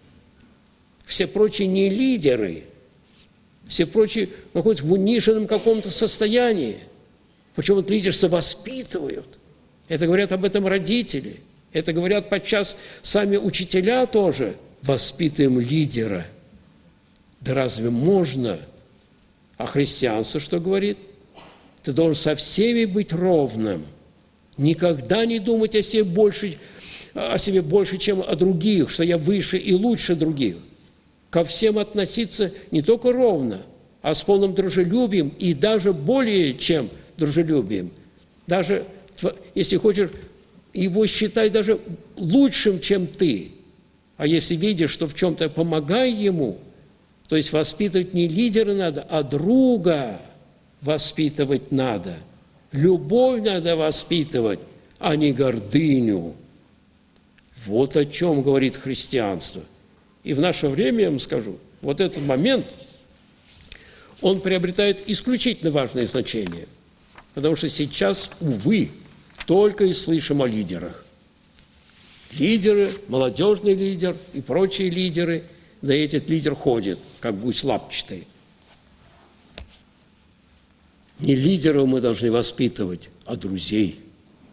Все прочие не лидеры, все прочие находятся в униженном каком-то состоянии. Причем вот лидерство воспитывают. Это говорят об этом родители. Это говорят подчас сами учителя тоже. Воспитываем лидера. Да разве можно? А христианство что говорит? Ты должен со всеми быть ровным. Никогда не думать о себе больше, чем о других, что я выше и лучше других. Ко всем относиться не только ровно, а с полным дружелюбием и даже более чем дружелюбием. Даже, если хочешь, его считай даже лучшим, чем ты. А если видишь, что в чем-то помогай ему, то есть воспитывать не лидера надо, а друга воспитывать надо. Любовь надо воспитывать, а не гордыню. Вот о чем говорит христианство. И в наше время, я вам скажу, вот этот момент, он приобретает исключительно важное значение. Потому что сейчас, увы, только и слышим о лидерах. Лидеры, молодежный лидер и прочие лидеры, да и этот лидер ходит, как гусь лапчатый. Не лидеров мы должны воспитывать, а друзей.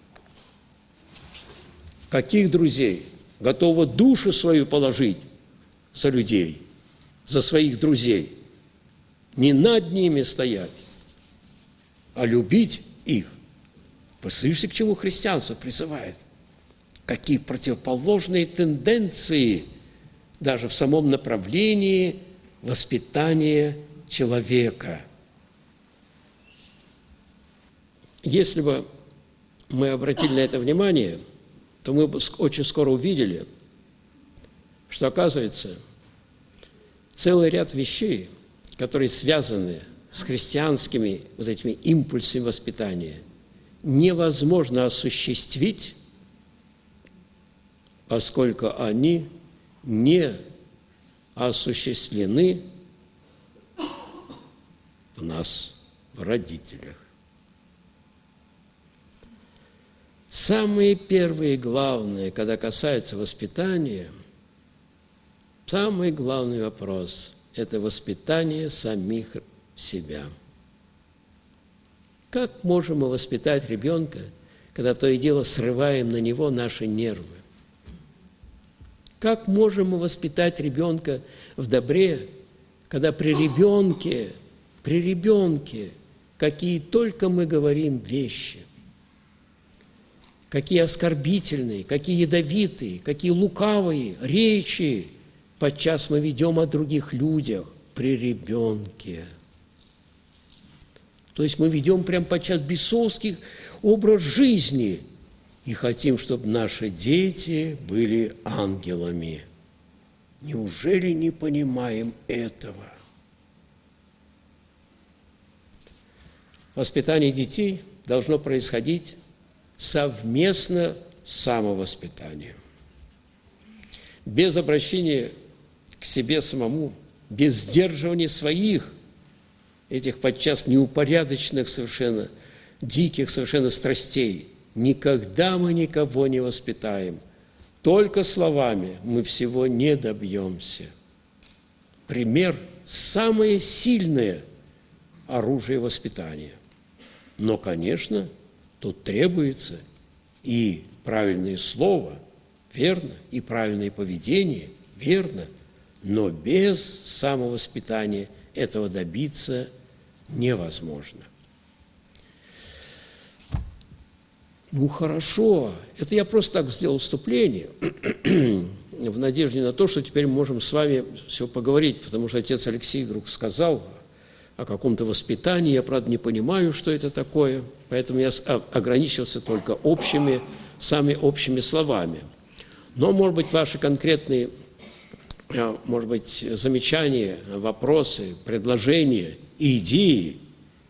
Каких друзей? Готовы душу свою положить за людей, за своих друзей. Не над ними стоять, а любить их. Вы слышите, к чему христианство призывает? Какие противоположные тенденции даже в самом направлении воспитания человека. Если бы мы обратили на это внимание, то мы бы очень скоро увидели, что, оказывается, целый ряд вещей, которые связаны с христианскими вот этими импульсами воспитания, невозможно осуществить, поскольку они не осуществлены в нас, в родителях. Самые первые главные, когда касается воспитания, самый главный вопрос – это воспитание самих себя. Как можем мы воспитать ребенка, когда то и дело срываем на него наши нервы? Как можем мы воспитать ребенка в добре, когда при ребенке, какие только мы говорим вещи, какие оскорбительные, какие ядовитые, какие лукавые речи подчас мы ведем о других людях при ребенке. То есть мы ведем прям подчас бесовский образ жизни и хотим, чтобы наши дети были ангелами. Неужели не понимаем этого? Воспитание детей должно происходить совместно с самовоспитанием. Без обращения к себе самому, без сдерживания своих, этих подчас неупорядоченных совершенно, диких совершенно страстей, никогда мы никого не воспитаем. Только словами мы всего не добьемся. Пример – самое сильное оружие воспитания. Но, конечно, тут требуется и правильное слово, верно, и правильное поведение, верно, но без самовоспитания этого добиться невозможно. Ну, хорошо, это я просто так сделал вступление, в надежде на то, что теперь мы можем с вами все поговорить, потому что отец Алексей вдруг сказал о каком-то воспитании, я, правда, не понимаю, что это такое, поэтому я ограничился только самыми общими словами. Но, может быть, ваши конкретные, может быть, замечания, вопросы, предложения, идеи,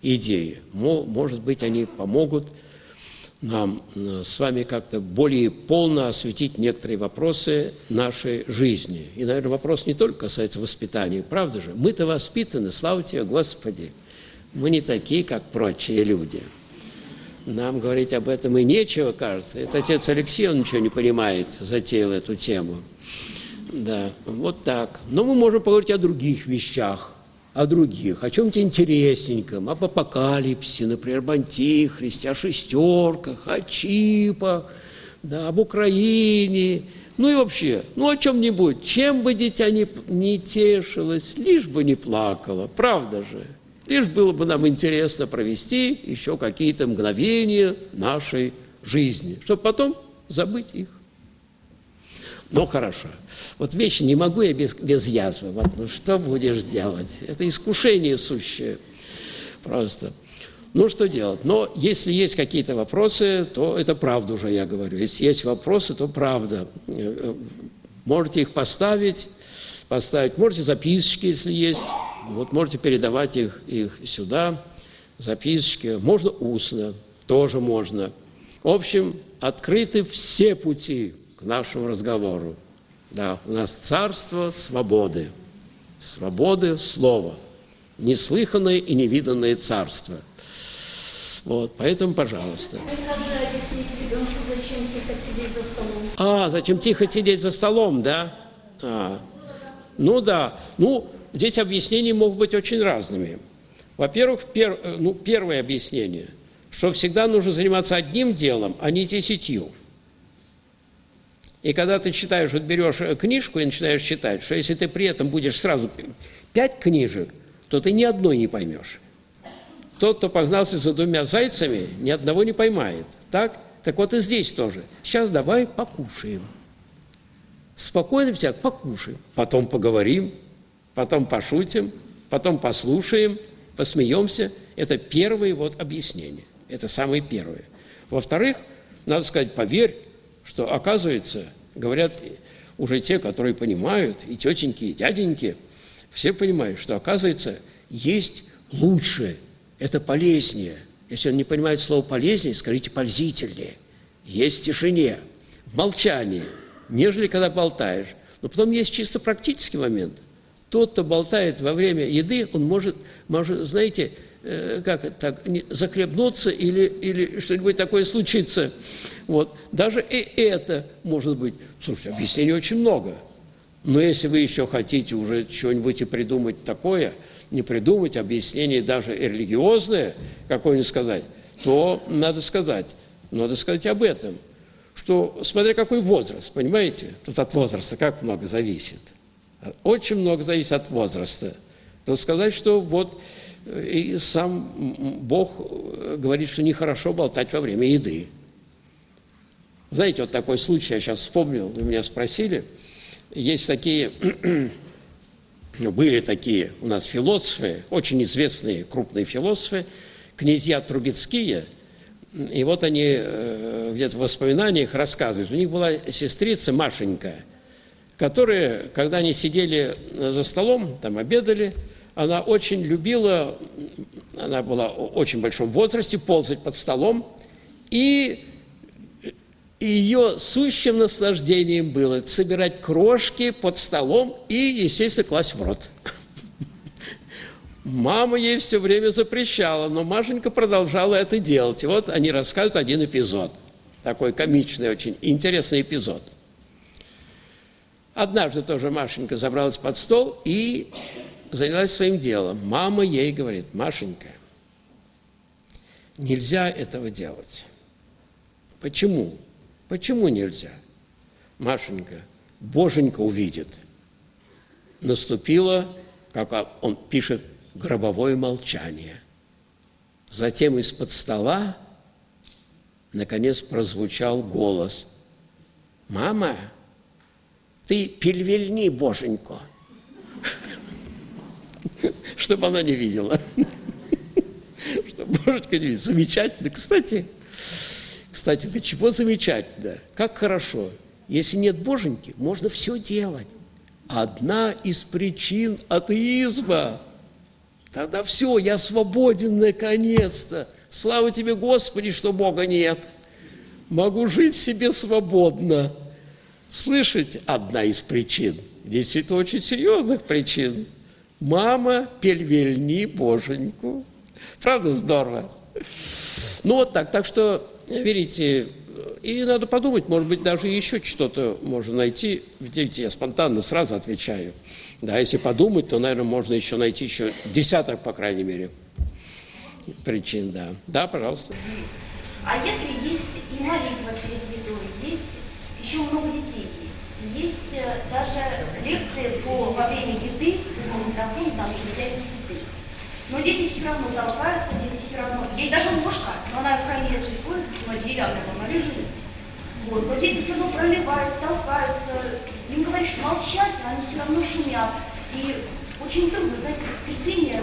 может быть, они помогут нам с вами как-то более полно осветить некоторые вопросы нашей жизни. И, наверное, вопрос не только касается воспитания, правда же? Мы-то воспитаны, слава тебе, Господи. Мы не такие, как прочие люди. Нам говорить об этом и нечего, кажется. Это отец Алексей, он ничего не понимает, затеял эту тему. Да, вот так. Но мы можем поговорить о других вещах, о чем-то интересненьком, об апокалипсисе, например, об антихристе, о шестерках, о чипах, да, об Украине, ну и вообще, о чем-нибудь, чем бы дитя не тешилось, лишь бы не плакало, правда же, лишь было бы нам интересно провести еще какие-то мгновения нашей жизни, чтобы потом забыть их. Ну, хорошо. Вот вещи не могу я без язвы. Вот, ну, что будешь делать? Это искушение сущее. Просто. Ну, что делать? Но если есть какие-то вопросы, то это правда уже, я говорю. Если есть вопросы, то правда. Можете их поставить. Можете записочки, если есть. Вот можете передавать их сюда, записочки. Можно устно, тоже можно. В общем, открыты все пути к нашему разговору. Да, у нас царство свободы. Свободы слова. Неслыханное и невиданное царство. Вот, поэтому, пожалуйста. Как же объяснить ребенку, зачем тихо сидеть за столом? Зачем тихо сидеть за столом, да? Ну да. Ну, здесь объяснения могут быть очень разными. Во-первых, первое объяснение, что всегда нужно заниматься одним делом, а не 10. И когда ты читаешь, вот берешь книжку и начинаешь читать, что если ты при этом будешь сразу 5 книжек, то ты ни одной не поймешь. Тот, кто погнался за 2 зайцами, ни одного не поймает. Так? Так вот и здесь тоже. Сейчас давай покушаем. Спокойно всяк покушаем. Потом поговорим, потом пошутим, потом послушаем, посмеемся. Это первое вот объяснение. Это самое первое. Во-вторых, надо сказать, поверь, что, оказывается, говорят уже те, которые понимают, и тетеньки, и дяденьки, все понимают, что, оказывается, есть лучше, это полезнее. Если он не понимает слово «полезнее», скажите «пользительнее». Есть в тишине, в молчании, нежели когда болтаешь. Но потом есть чисто практический момент. Тот, кто болтает во время еды, он может знаете, захлебнуться или что-нибудь такое случится. Вот. Даже и это может быть. Слушайте, объяснений очень много. Но если вы еще хотите уже что-нибудь и придумать такое, не придумать объяснение даже религиозное, какое-нибудь сказать, то надо сказать об этом. Что, смотря какой возраст, понимаете? Тут от возраста как много зависит. Очень много зависит от возраста. То сказать, что вот и сам Бог говорит, что нехорошо болтать во время еды. Знаете, вот такой случай, я сейчас вспомнил, вы меня спросили, есть такие, были такие у нас философы, очень известные крупные философы, князья Трубецкие, и вот они где-то в воспоминаниях рассказывают, у них была сестрица Машенька, которая, когда они сидели за столом, там обедали, она очень любила, она была в очень большом возрасте, ползать под столом, и ее сущим наслаждением было собирать крошки под столом и, естественно, класть в рот. Мама ей все время запрещала, но Машенька продолжала это делать. И вот они рассказывают один эпизод, такой комичный, очень интересный эпизод. Однажды тоже Машенька забралась под стол и занялась своим делом. Мама ей говорит: Машенька, нельзя этого делать. Почему? Почему нельзя? Машенька, Боженька увидит. Наступило, как он пишет, гробовое молчание. Затем из-под стола наконец прозвучал голос: «Мама, ты пельвельни Боженьку», чтобы она не видела. Чтобы Боженька не видела. Замечательно. Кстати, ты чего замечательно? Как хорошо. Если нет Боженьки, можно все делать. Одна из причин атеизма. Тогда все, я свободен наконец-то. Слава тебе, Господи, что Бога нет. Могу жить себе свободно. Слышите? Одна из причин. Действительно, очень серьезных причин. Мама, пельвельни Боженьку. Правда здорово? Ну вот так. Так что, видите, и надо подумать, может быть, даже еще что-то можно найти. Видите, я спонтанно сразу отвечаю. Да, если подумать, то, наверное, можно еще найти еще десяток, по крайней мере, причин, да. Да, пожалуйста. А если есть и молитва перед едой, есть еще много детей есть даже лекции во время еды, там читаем святых. Но дети все равно толкаются, дети все равно. Есть даже ложка, но она крайне редко используется, она деревянная, она лежит. Вот. Но дети все равно проливают, толкаются. Им говоришь молчать, а они все равно шумят. И очень трудно, знаете, терпение.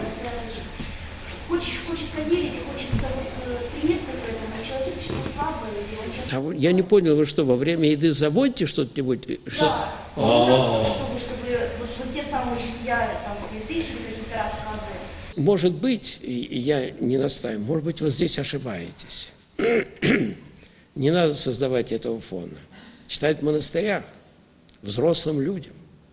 Хочется верить, хочется стремиться к этому. Человек существо слабое. Я не понял, вы что, во время еды заводите что-нибудь? Да, чтобы вот те самые жития святых, какие-то рассказы. Может быть, и я не настаиваю, может быть, вы здесь ошибаетесь. Не надо создавать этого фона. Читать в монастырях взрослым людям.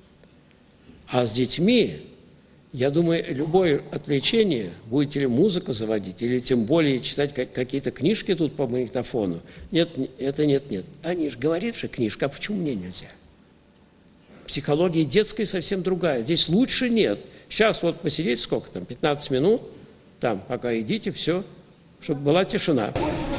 А с детьми, я думаю, любое отвлечение, будете ли музыку заводить, или тем более читать какие-то книжки тут по магнитофону. Нет, это нет. Они же говорят, что книжка, а почему мне нельзя? Психология детская совсем другая. Здесь лучше нет. Сейчас вот посидеть сколько там, 15 минут, там, пока едите, все, чтобы была тишина.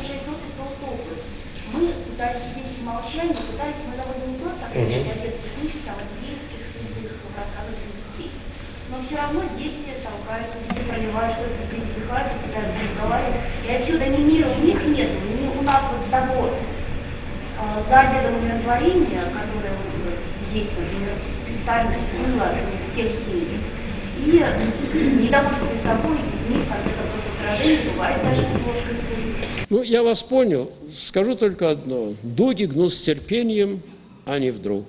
Мы пытались сидеть в молчании, мы довольно не просто отвечать о детских книжках, о библейских святых, рассказывать для детей. Но все равно дети толкаются, дети проливают что-то, дети пихаются, пытаются разговаривать. И отсюда ни мира у них нет, ни у нас вот того за обедом умиротворения, которое вот есть, например, было в тех семьях. И недовольствие собой, детьми, в конце концов, раздражение бывает даже немножко используется. Ну, я вас понял. Скажу только одно. Дуги гнут с терпением, а не вдруг.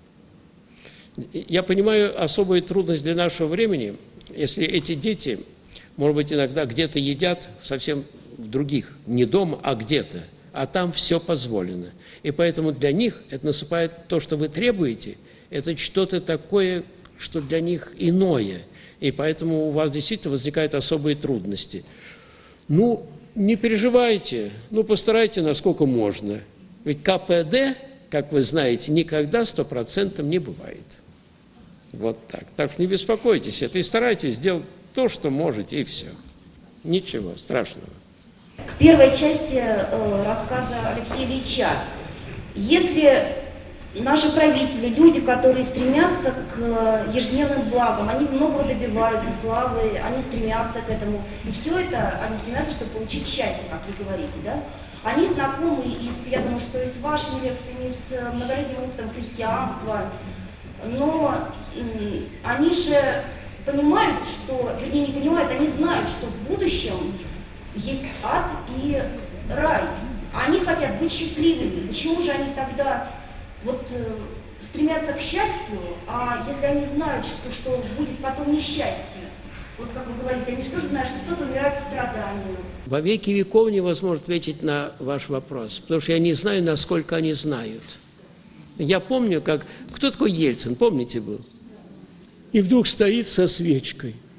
Я понимаю особую трудность для нашего времени, если эти дети, может быть, иногда где-то едят совсем в других, не дома, а где-то, а там все позволено. И поэтому для них это наступает то, что вы требуете, это что-то такое, что для них иное. И поэтому у вас действительно возникают особые трудности. Ну, не переживайте, постарайтесь, насколько можно. Ведь КПД, как вы знаете, никогда 100% не бывает. Вот так. Так что не беспокойтесь это и старайтесь сделать то, что можете, и все. Ничего страшного. К первой части рассказа Алексея Ильича. Если наши правители, люди, которые стремятся к ежедневным благам, они многого добиваются, славы, они стремятся к этому. И все это, они стремятся, чтобы получить счастье, как вы говорите, да? Они знакомы я думаю, что и с вашими лекциями, с многолетним опытом христианства, но они же понимают, вернее, не понимают, они знают, что в будущем есть ад и рай. Они хотят быть счастливыми. Почему же они тогда стремятся к счастью, а если они знают, что будет потом несчастье? Вот как вы говорите, они же тоже знают, что кто-то умирает в страдании. Во веки веков невозможно ответить на ваш вопрос, потому что я не знаю, насколько они знают. Я помню, кто такой Ельцин, помните, был? И вдруг стоит со свечкой.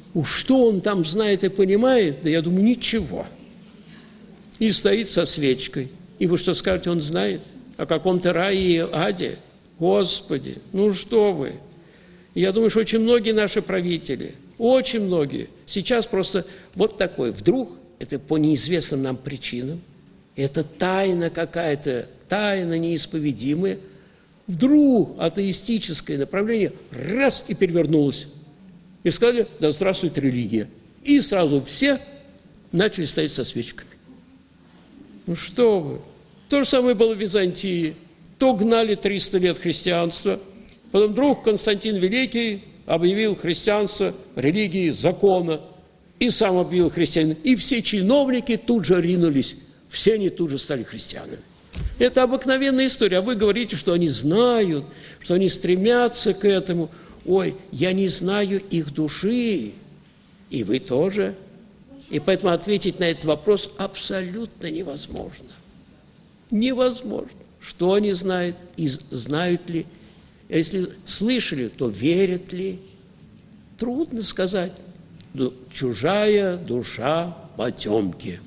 Что он там знает и понимает? Да я думаю, ничего. И стоит со свечкой. И вы что скажете, он знает? О каком-то рае и аде? Господи, ну что вы? Я думаю, что очень многие наши правители, очень многие, сейчас просто вот такой, вдруг, это по неизвестным нам причинам, это тайна какая-то, тайна неисповедимая, вдруг атеистическое направление раз и перевернулось. И сказали, да здравствует религия. И сразу все начали стоять со свечками. Ну что вы? То же самое было в Византии. То гнали 300 лет христианства, потом вдруг Константин Великий объявил христианство религией закона, и сам объявил христианин. И все чиновники тут же ринулись, все они тут же стали христианами. Это обыкновенная история. А вы говорите, что они знают, что они стремятся к этому. Ой, я не знаю их души, и вы тоже. И поэтому ответить на этот вопрос абсолютно невозможно. Невозможно. Что они знают и знают ли? Если слышали, то верят ли? Трудно сказать. Чужая душа потемки.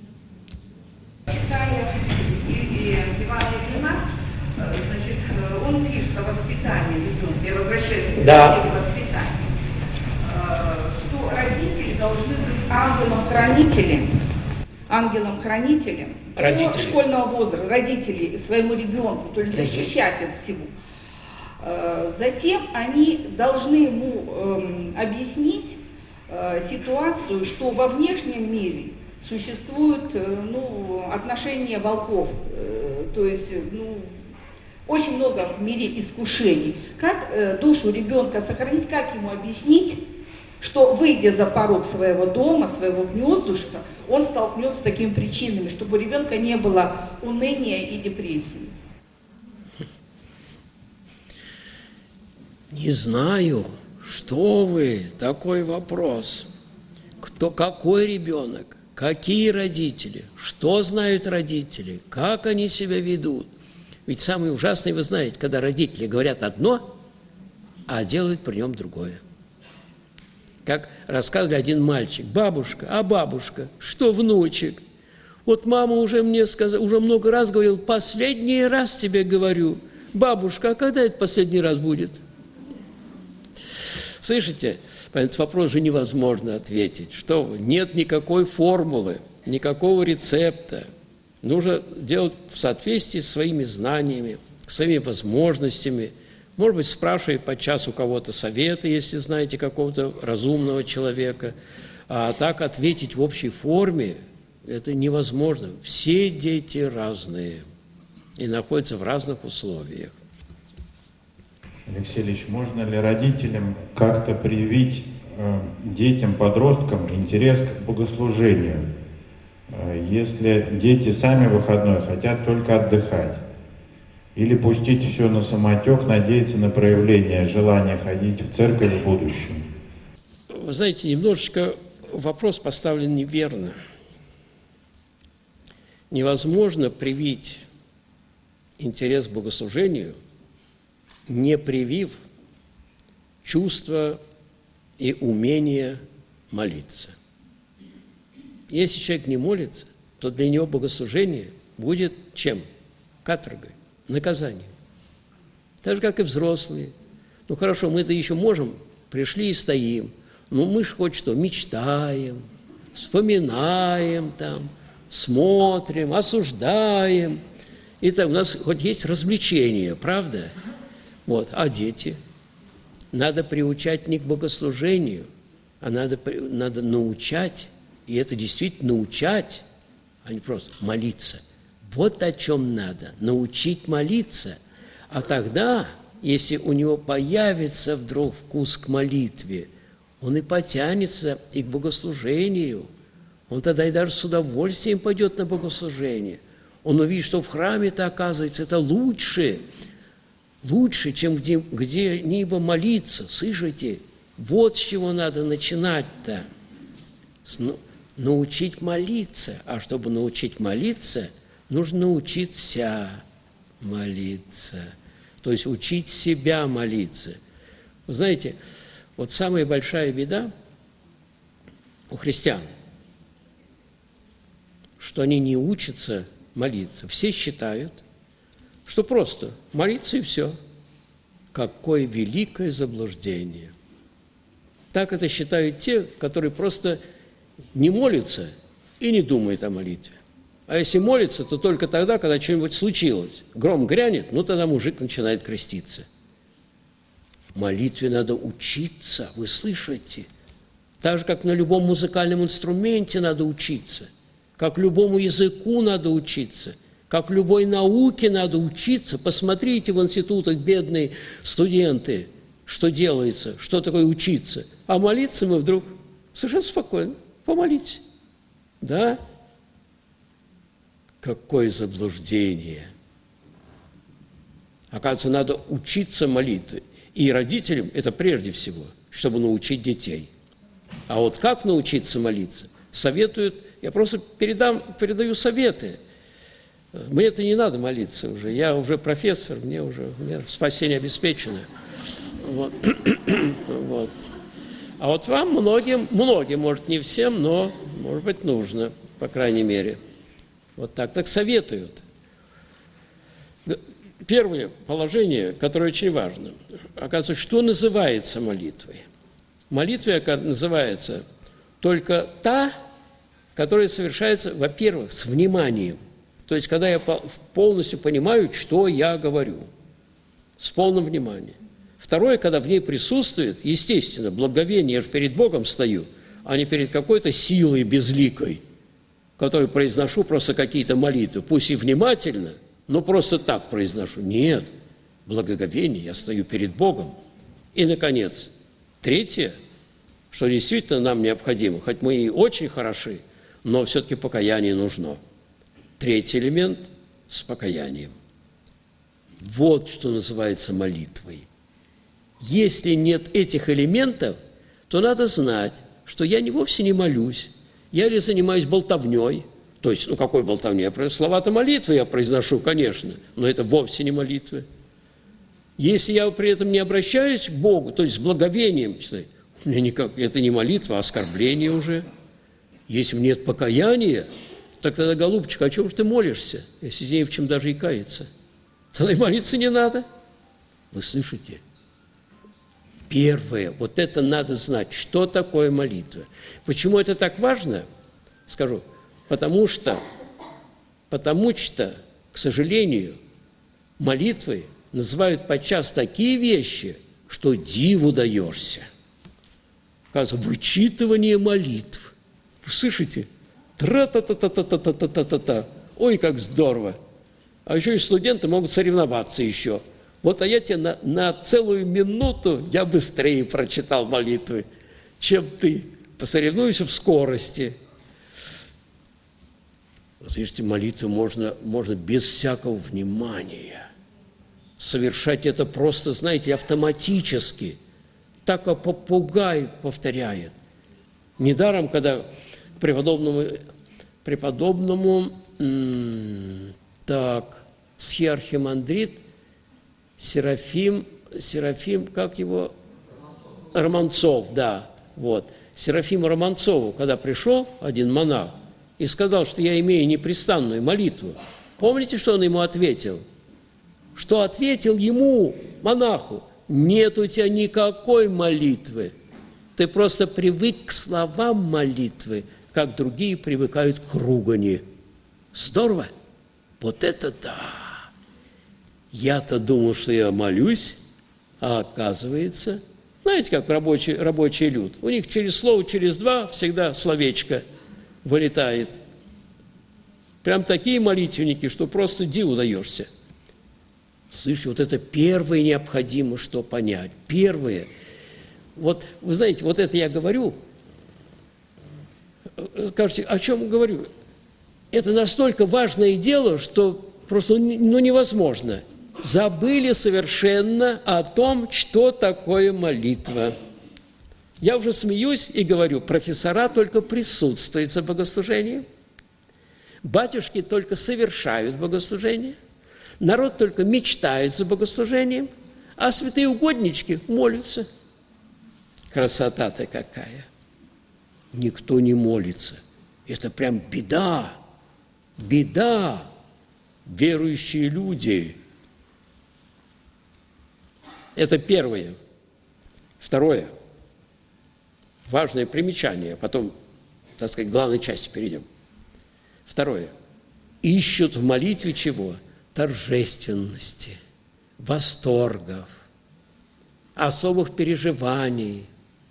Читая Ивана Ильина, значит, он пишет о воспитании ребенка, я возвращаюсь к воспитанию, что родители должны быть ангелом-хранителем до школьного возраста, родители своему ребенку, то есть защищать от всего. Затем они должны ему объяснить ситуацию, что во внешнем мире существуют отношения волков, то есть очень много в мире искушений. Как душу ребенка сохранить, как ему объяснить, что, выйдя за порог своего дома, своего гнездышка, он столкнется с такими причинами, чтобы у ребенка не было уныния и депрессии? Не знаю, что вы, такой вопрос. Какой ребенок, какие родители, что знают родители, как они себя ведут. Ведь самое ужасное, вы знаете, когда родители говорят одно, а делают при нем другое. Как рассказывали один мальчик: бабушка, что внучек? Вот мама уже мне сказала, уже много раз говорила, последний раз тебе говорю, бабушка, а когда это последний раз будет? Слышите, на этот вопрос же невозможно ответить. Что вы? Нет никакой формулы, никакого рецепта. Нужно делать в соответствии с своими знаниями, своими возможностями. Может быть, спрашивая подчас у кого-то совета, если знаете какого-то разумного человека. А так ответить в общей форме – это невозможно. Все дети разные и находятся в разных условиях. Алексей Ильич, можно ли родителям как-то привить детям, подросткам интерес к богослужению, если дети сами в выходной хотят только отдыхать? Или пустить все на самотек, надеяться на проявление желания ходить в церковь в будущем? Вы знаете, немножечко вопрос поставлен неверно. Невозможно привить интерес к богослужению, не привив чувство и умение молиться. Если человек не молится, то для него богослужение будет чем? Каторгой, наказанием. Так же, как и взрослые. Ну хорошо, мы-то еще можем, пришли и стоим. Ну мы ж хоть что, мечтаем, вспоминаем там, смотрим, осуждаем. И так у нас хоть есть развлечение, правда? Вот. А дети? Надо приучать не к богослужению, а надо научать, и это действительно научать, а не просто молиться. Вот о чем надо, научить молиться. А тогда, если у него появится вдруг вкус к молитве, он и потянется и к богослужению. Он тогда и даже с удовольствием пойдет на богослужение. Он увидит, что в храме-то, оказывается, это лучше, чем где-либо молиться. Слышите? Вот с чего надо начинать-то. Научить молиться. А чтобы научить молиться, нужно научиться молиться. То есть учить себя молиться. Вы знаете, вот самая большая беда у христиан, что они не учатся молиться. Все считают, что просто молиться и все. Какое великое заблуждение! Так это считают те, которые просто не молятся и не думают о молитве. А если молится, то только тогда, когда что-нибудь случилось. Гром грянет, ну тогда мужик начинает креститься. Молитве надо учиться, вы слышите? Так же, как на любом музыкальном инструменте надо учиться, как любому языку надо учиться, как любой науке надо учиться. Посмотрите в институтах, бедные студенты, что делается, что такое учиться. А молиться мы вдруг совершенно спокойно. Помолитесь. Да? Какое заблуждение! Оказывается, надо учиться молитве. И родителям это прежде всего, чтобы научить детей. А вот как научиться молиться? Советуют, я просто передаю советы. Мне это не надо молиться уже. Я уже профессор, у меня спасение обеспечено. Вот. Вот. А вот вам многим, может, не всем, но, может быть, нужно, по крайней мере. Вот так советуют. Первое положение, которое очень важно. Оказывается, что называется молитвой? Молитвой называется только та, которая совершается, во-первых, с вниманием. То есть, когда я полностью понимаю, что я говорю, с полным вниманием. Второе, когда в ней присутствует, естественно, благоговение, я же перед Богом стою, а не перед какой-то силой безликой, которой произношу просто какие-то молитвы, пусть и внимательно, но просто так произношу. Нет, благоговение, я стою перед Богом. И, наконец, третье, что действительно нам необходимо, хоть мы и очень хороши, но все-таки покаяние нужно. Третий элемент – с покаянием. Вот что называется молитвой. Если нет этих элементов, то надо знать, что я вовсе не молюсь, я ли занимаюсь болтовней, то есть, какой болтовней? Слова-то молитвы я произношу, конечно, но это вовсе не молитвы. Если я при этом не обращаюсь к Богу, то есть с благоговением, это не молитва, а оскорбление уже. Если нет покаяния, так тогда, голубчик, о чем же ты молишься, если не в чем даже и каяться? Тогда и молиться не надо. Вы слышите? Первое, вот это надо знать, что такое молитва. Почему это так важно? Скажу, потому что, к сожалению, молитвой называют подчас такие вещи, что диву даешься. Оказывается, вычитывание молитв. Вы слышите? Тра-та-та-та-та-та-та-та-та-та. Ой, как здорово. А еще и студенты могут соревноваться еще. Вот, а я тебе на целую минуту я быстрее прочитал молитвы, чем ты. Посоревнуйся в скорости. Слышите, молитву можно без всякого внимания. Совершать это просто, знаете, автоматически. Так, как попугай повторяет. Недаром, когда преподобному схиархимандрит Серафим, как его? Романцов, да, вот. Серафиму Романцову, когда пришел один монах и сказал, что я имею непрестанную молитву, помните, что он ему ответил? Что ответил ему, монаху? Нет у тебя никакой молитвы. Ты просто привык к словам молитвы, как другие привыкают к ругани. Здорово? Вот это да! Я-то думал, что я молюсь, а оказывается, знаете, как рабочий люд. У них через слово, через два всегда словечко вылетает. Прям такие молитвенники, что просто диву даешься. Слышите, вот это первое необходимо, что понять. Первое. Вот, вы знаете, вот это я говорю. Скажете, о чем говорю? Это настолько важное дело, что просто невозможно. Забыли совершенно о том, что такое молитва. Я уже смеюсь и говорю, профессора только присутствуют за богослужением, батюшки только совершают богослужение, народ только мечтает за богослужением, а святые угоднички молятся. Красота-то какая! никто не молится. Это прям беда, беда, верующие люди. Это первое. Второе. Важное примечание, потом, так сказать, к главной части перейдем. Второе. Ищут в молитве чего? Торжественности, восторгов, особых переживаний.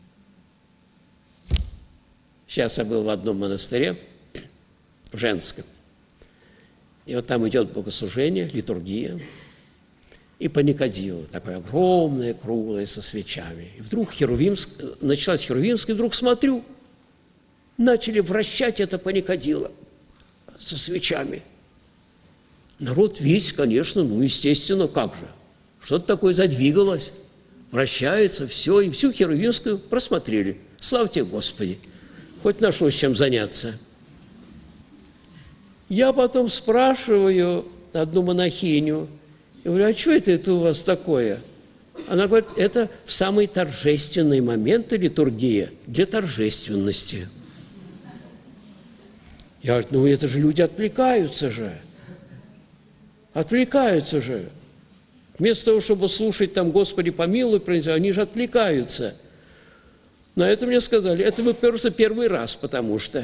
Сейчас я был в одном монастыре, в Женском, и вот там идет богослужение, литургия, и паникадило, такое огромное, круглое, со свечами. И вдруг началась херувимская, и вдруг смотрю, начали вращать это паникадило со свечами. Народ весь, конечно, естественно, как же. Что-то такое задвигалось, вращается, все, и всю херувимскую просмотрели. Слава тебе, Господи, хоть нашлось чем заняться. Я потом спрашиваю одну монахиню, я говорю, а что это у вас такое? Она говорит, это в самые торжественные моменты литургия для торжественности. Я говорю, это же люди отвлекаются же. Отвлекаются же. Вместо того, чтобы слушать там «Господи, помилуй», они же отвлекаются. На это мне сказали, это вы просто первый раз, потому что.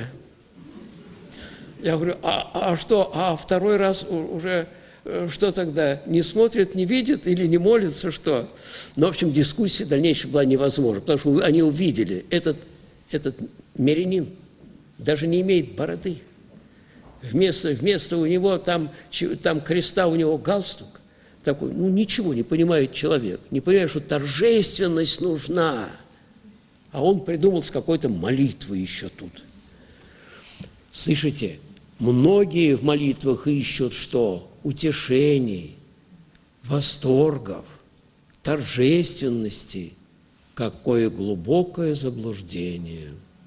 Я говорю, а что, второй раз уже что тогда? Не смотрят, не видят или не молятся, что? Ну, в общем, дискуссия дальнейшая была невозможна, потому что они увидели, этот мирянин даже не имеет бороды. Вместо у него там креста, у него галстук такой, ничего не понимает человек, не понимает, что торжественность нужна, а он придумал с какой-то молитвой еще тут. Слышите, многие в молитвах ищут что? Утешений, восторгов, торжественности. Какое глубокое заблуждение!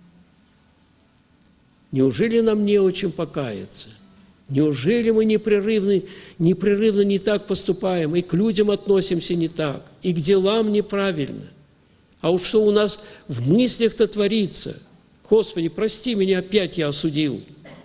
Неужели нам не о чем покаяться? Неужели мы непрерывно не так поступаем, и к людям относимся не так, и к делам неправильно? А уж что у нас в мыслях-то творится? Господи, прости меня, опять я осудил.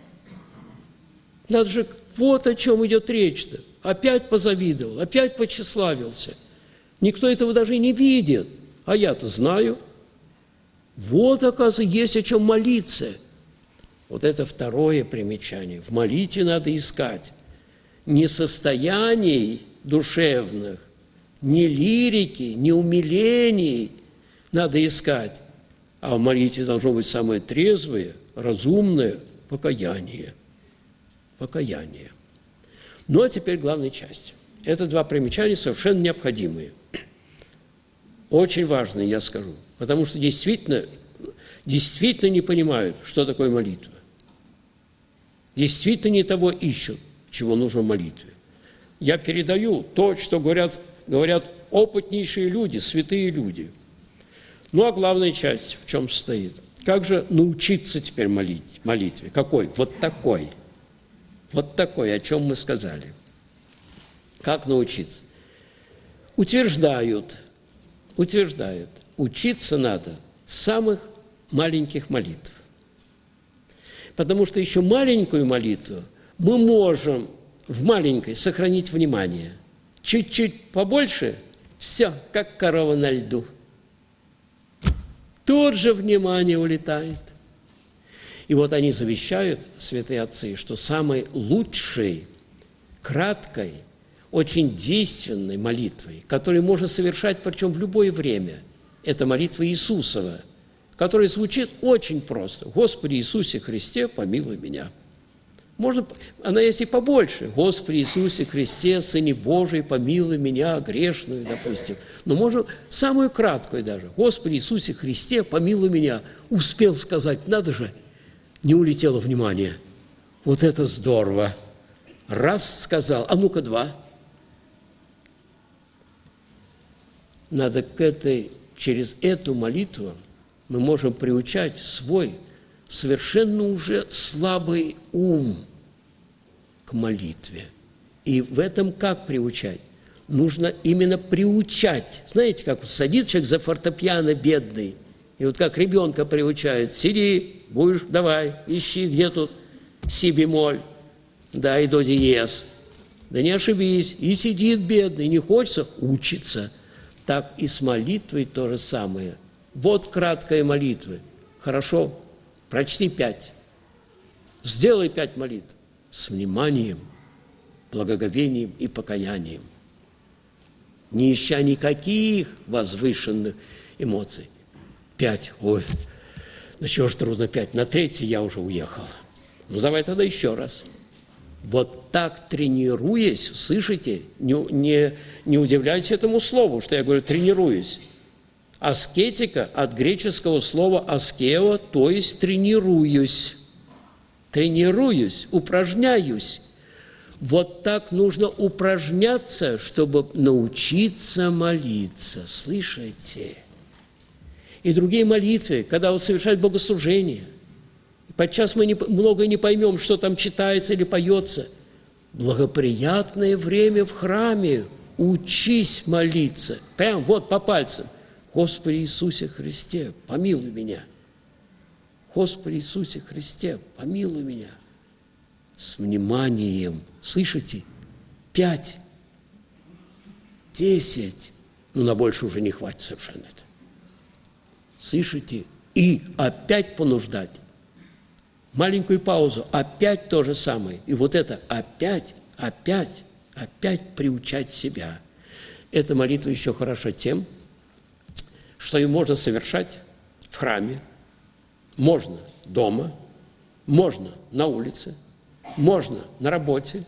Надо же, вот о чем идет речь-то. Опять позавидовал, опять потщеславился. Никто этого даже и не видит, а я-то знаю. Вот, оказывается, есть о чем молиться. Вот это второе примечание. В молитве надо искать не состояний душевных, не лирики, не умилений надо искать, а в молитве должно быть самое трезвое, разумное покаяние. Покаяние. Ну, а теперь главная часть. Это два примечания совершенно необходимые. Очень важные, я скажу. Потому что действительно не понимают, что такое молитва. Действительно не того ищут, чего нужно в молитве. Я передаю то, что говорят опытнейшие люди, святые люди. Ну, а главная часть в чем состоит? Как же научиться теперь молитве? Какой? Вот такой. Вот такой, о чем мы сказали. Как научиться? Утверждают, учиться надо с самых маленьких молитв. Потому что еще маленькую молитву мы можем в маленькой сохранить внимание. Чуть-чуть побольше, все, как корова на льду. Тут же внимание улетает. И вот они завещают, святые отцы, что самой лучшей, краткой, очень действенной молитвой, которую можно совершать, причем в любое время, это молитва Иисусова, которая звучит очень просто. «Господи Иисусе Христе, помилуй меня». Можно, она есть и побольше. «Господи Иисусе Христе, Сыне Божий, помилуй меня, грешную», допустим. Но можно самую краткую даже. «Господи Иисусе Христе, помилуй меня». Успел сказать, надо же, не улетело внимание. Вот это здорово. Раз сказал, а ну-ка два. Надо через эту молитву мы можем приучать свой совершенно уже слабый ум к молитве. И в этом как приучать? Нужно именно приучать. Знаете, как садится человек за фортепиано бедный, И вот как ребенка приучают: сиди, будешь, давай, ищи, где тут си бемоль, да, и до диез. Да не ошибись, и сидит бедный, не хочется учиться. Так и с молитвой то же самое. Вот краткая молитва. Хорошо, прочти 5. Сделай 5 молитв с вниманием, благоговением и покаянием, не ища никаких возвышенных эмоций. 5. Ой, ну чего ж трудно 5? На 3 я уже уехал. Ну давай тогда еще раз. Вот так тренируясь, слышите, не удивляйтесь этому слову, что я говорю тренируюсь. Аскетика от греческого слова аскео, то есть тренируюсь. Тренируюсь, упражняюсь. Вот так нужно упражняться, чтобы научиться молиться. Слышите? И другие молитвы, когда вот совершают богослужение. Подчас мы многое не поймем, что там читается или поется. Благоприятное время в храме. Учись молиться. Прям вот по пальцам. Господи Иисусе Христе, помилуй меня. Господи Иисусе Христе, помилуй меня. С вниманием. Слышите? 5, 10. Ну, на больше уже не хватит совершенно это. Слышите? И опять понуждать. Маленькую паузу. Опять то же самое. И вот это опять приучать себя. Эта молитва еще хороша тем, что ее можно совершать в храме, можно дома, можно на улице, можно на работе,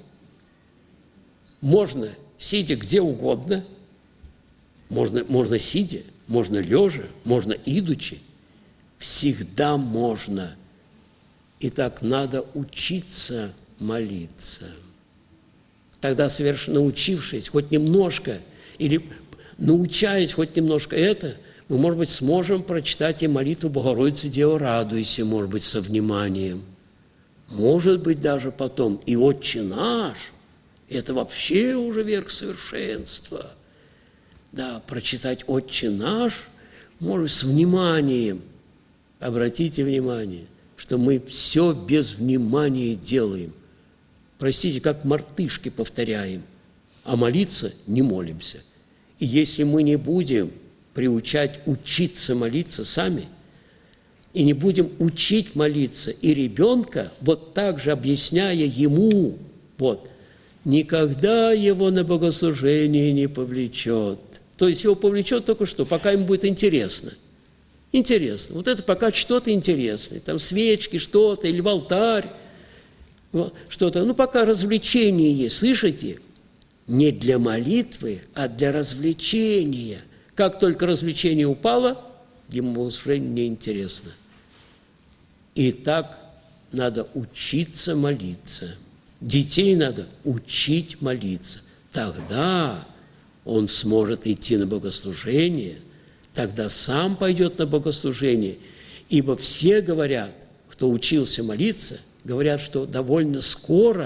можно сидя где угодно, можно сидя, можно лежа, можно идучи, всегда можно. И так надо учиться молиться. Тогда, научившись хоть немножко, или научаясь хоть немножко это, мы, может быть, сможем прочитать и молитву Богородицы Дева, радуйся, может быть, со вниманием. Может быть, даже потом и Отче наш, это вообще уже верх совершенства. Да, прочитать Отче наш, может, с вниманием. Обратите внимание, что мы все без внимания делаем. Простите, как мартышки повторяем, а молиться не молимся. И если мы не будем приучать учиться молиться сами, и не будем учить молиться и ребенка, вот так же объясняя ему, вот, никогда его на богослужение не повлечет. То есть его повлечет только что, пока ему будет интересно. Интересно. Вот это пока что-то интересное. Там свечки, что-то, или в алтарь, вот, что-то. Ну, пока развлечение есть, слышите? Не для молитвы, а для развлечения. Как только развлечение упало, ему богослужение неинтересно. И так надо учиться молиться. Детей надо учить молиться. Тогда он сможет идти на богослужение, тогда сам пойдет на богослужение. Ибо все говорят, кто учился молиться, говорят, что довольно скоро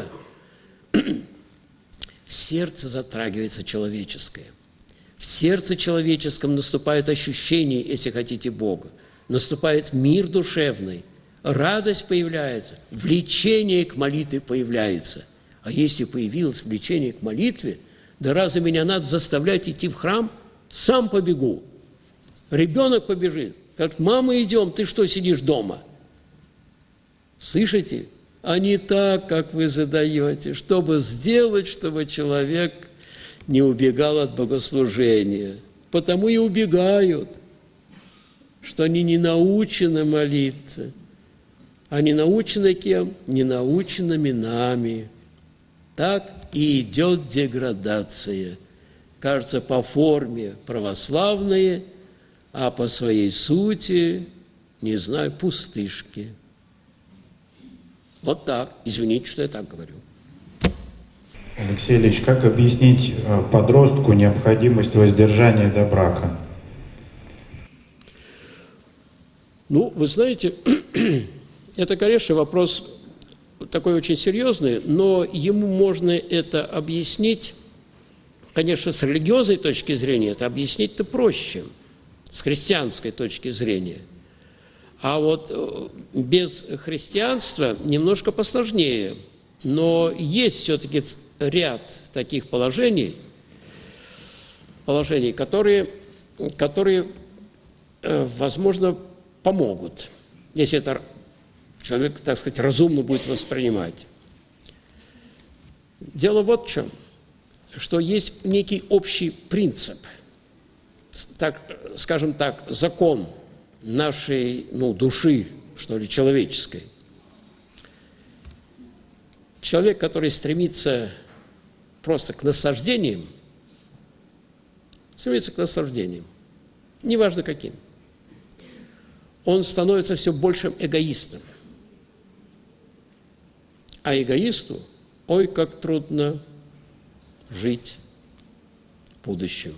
сердце затрагивается человеческое. В сердце человеческом наступает ощущение, если хотите, Бога. Наступает мир душевный, радость появляется, влечение к молитве появляется. А если появилось влечение к молитве, да разве меня надо заставлять идти в храм? Сам побегу. Ребенок побежит. Как: мама, идем, ты что сидишь дома? Слышите? А не так, как вы задаете, чтобы сделать, чтобы человек не убегал от богослужения. Потому и убегают, что они не научены молиться. А не научены кем? Не наученными нами. Так и идет деградация. Кажется, по форме православные, а по своей сути, не знаю, пустышки. Вот так. Извините, что я так говорю. Алексей Ильич, как объяснить подростку необходимость воздержания до брака? Ну, вы знаете, это, конечно, вопрос такой очень серьезный, но ему можно это объяснить, конечно, с религиозной точки зрения, это объяснить-то проще, с христианской точки зрения. А вот без христианства немножко посложнее. Но есть все-таки ряд таких положений, которые, возможно, помогут, если это человек, так сказать, разумно будет воспринимать. Дело вот в чем, что есть некий общий принцип, так, скажем так, закон нашей, души, что ли, человеческой. Человек, который стремится просто к наслаждениям, неважно каким, он становится все большим эгоистом. А эгоисту, ой, как трудно жить в будущем.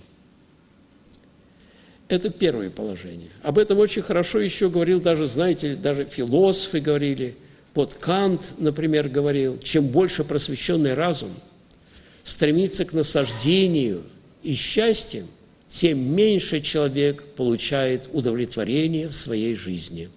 Это первое положение. Об этом очень хорошо еще говорил даже, знаете, даже философы говорили. Вот Кант, например, говорил, чем больше просвещенный разум стремится к наслаждению и счастью, тем меньше человек получает удовлетворение в своей жизни.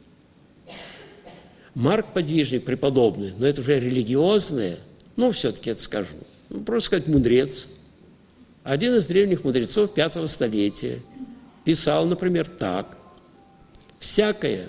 Марк Подвижник, преподобный, но это уже религиозное, все-таки это скажу, просто сказать мудрец. Один из древних мудрецов 5 столетия писал, например, так: всякое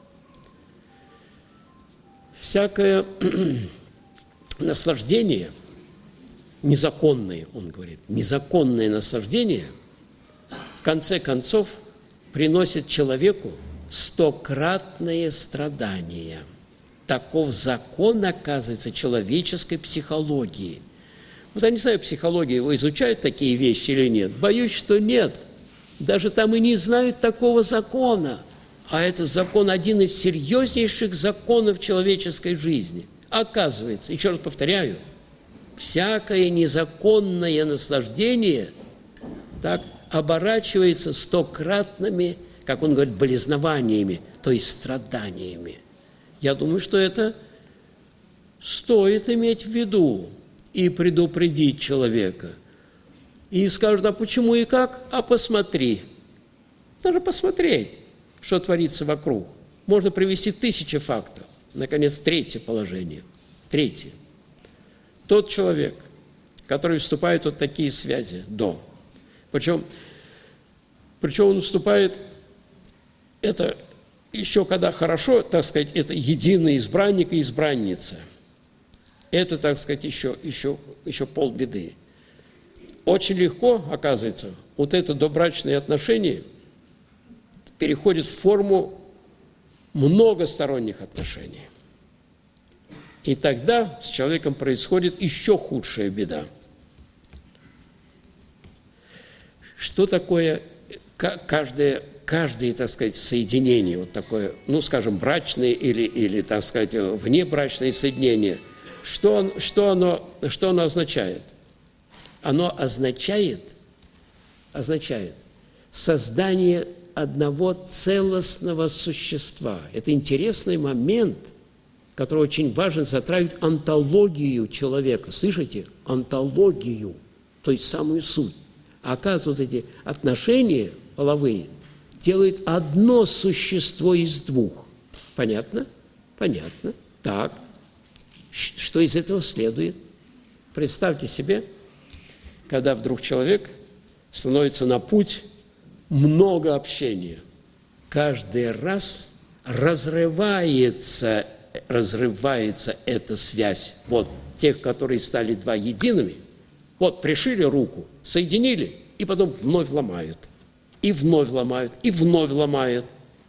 наслаждение, незаконное, он говорит, незаконное наслаждение, в конце концов, приносит человеку 100-кратное страдание. Таков закон, оказывается, человеческой психологии. Вот я не знаю, психология его изучают такие вещи или нет. Боюсь, что нет. Даже там и не знают такого закона. А это закон, один из серьезнейших законов человеческой жизни. Оказывается, еще раз повторяю, всякое незаконное наслаждение так оборачивается 100-кратными, как он говорит, болезнованиями, то есть страданиями. Я думаю, что это стоит иметь в виду и предупредить человека. И скажут, а почему и как? А посмотри. Надо посмотреть, что творится вокруг. Можно привести 1000 фактов. Наконец, третье положение. Третье. Тот человек, который вступает в вот такие связи до. Причем он вступает, это еще когда хорошо, так сказать, это единый избранник и избранница. Это, так сказать, еще полбеды. Очень легко, оказывается, вот это добрачные отношения переходит в форму многосторонних отношений. И тогда с человеком происходит еще худшая беда. Что такое каждое, так сказать, соединение, вот такое, скажем, брачное или так сказать, внебрачное соединение, что оно означает? Оно означает создание одного целостного существа. Это интересный момент, который очень важен, затрагивает онтологию человека. Слышите? Онтологию, то есть самую суть. А оказывается, вот эти отношения половые делают одно существо из двух. Понятно? Понятно. Так. Что из этого следует? Представьте себе, когда вдруг человек становится на путь много общения. Каждый раз разрывается эта связь. Вот тех, которые стали два едиными, вот пришили руку, соединили, и потом вновь ломают. И вновь ломают, и вновь ломают.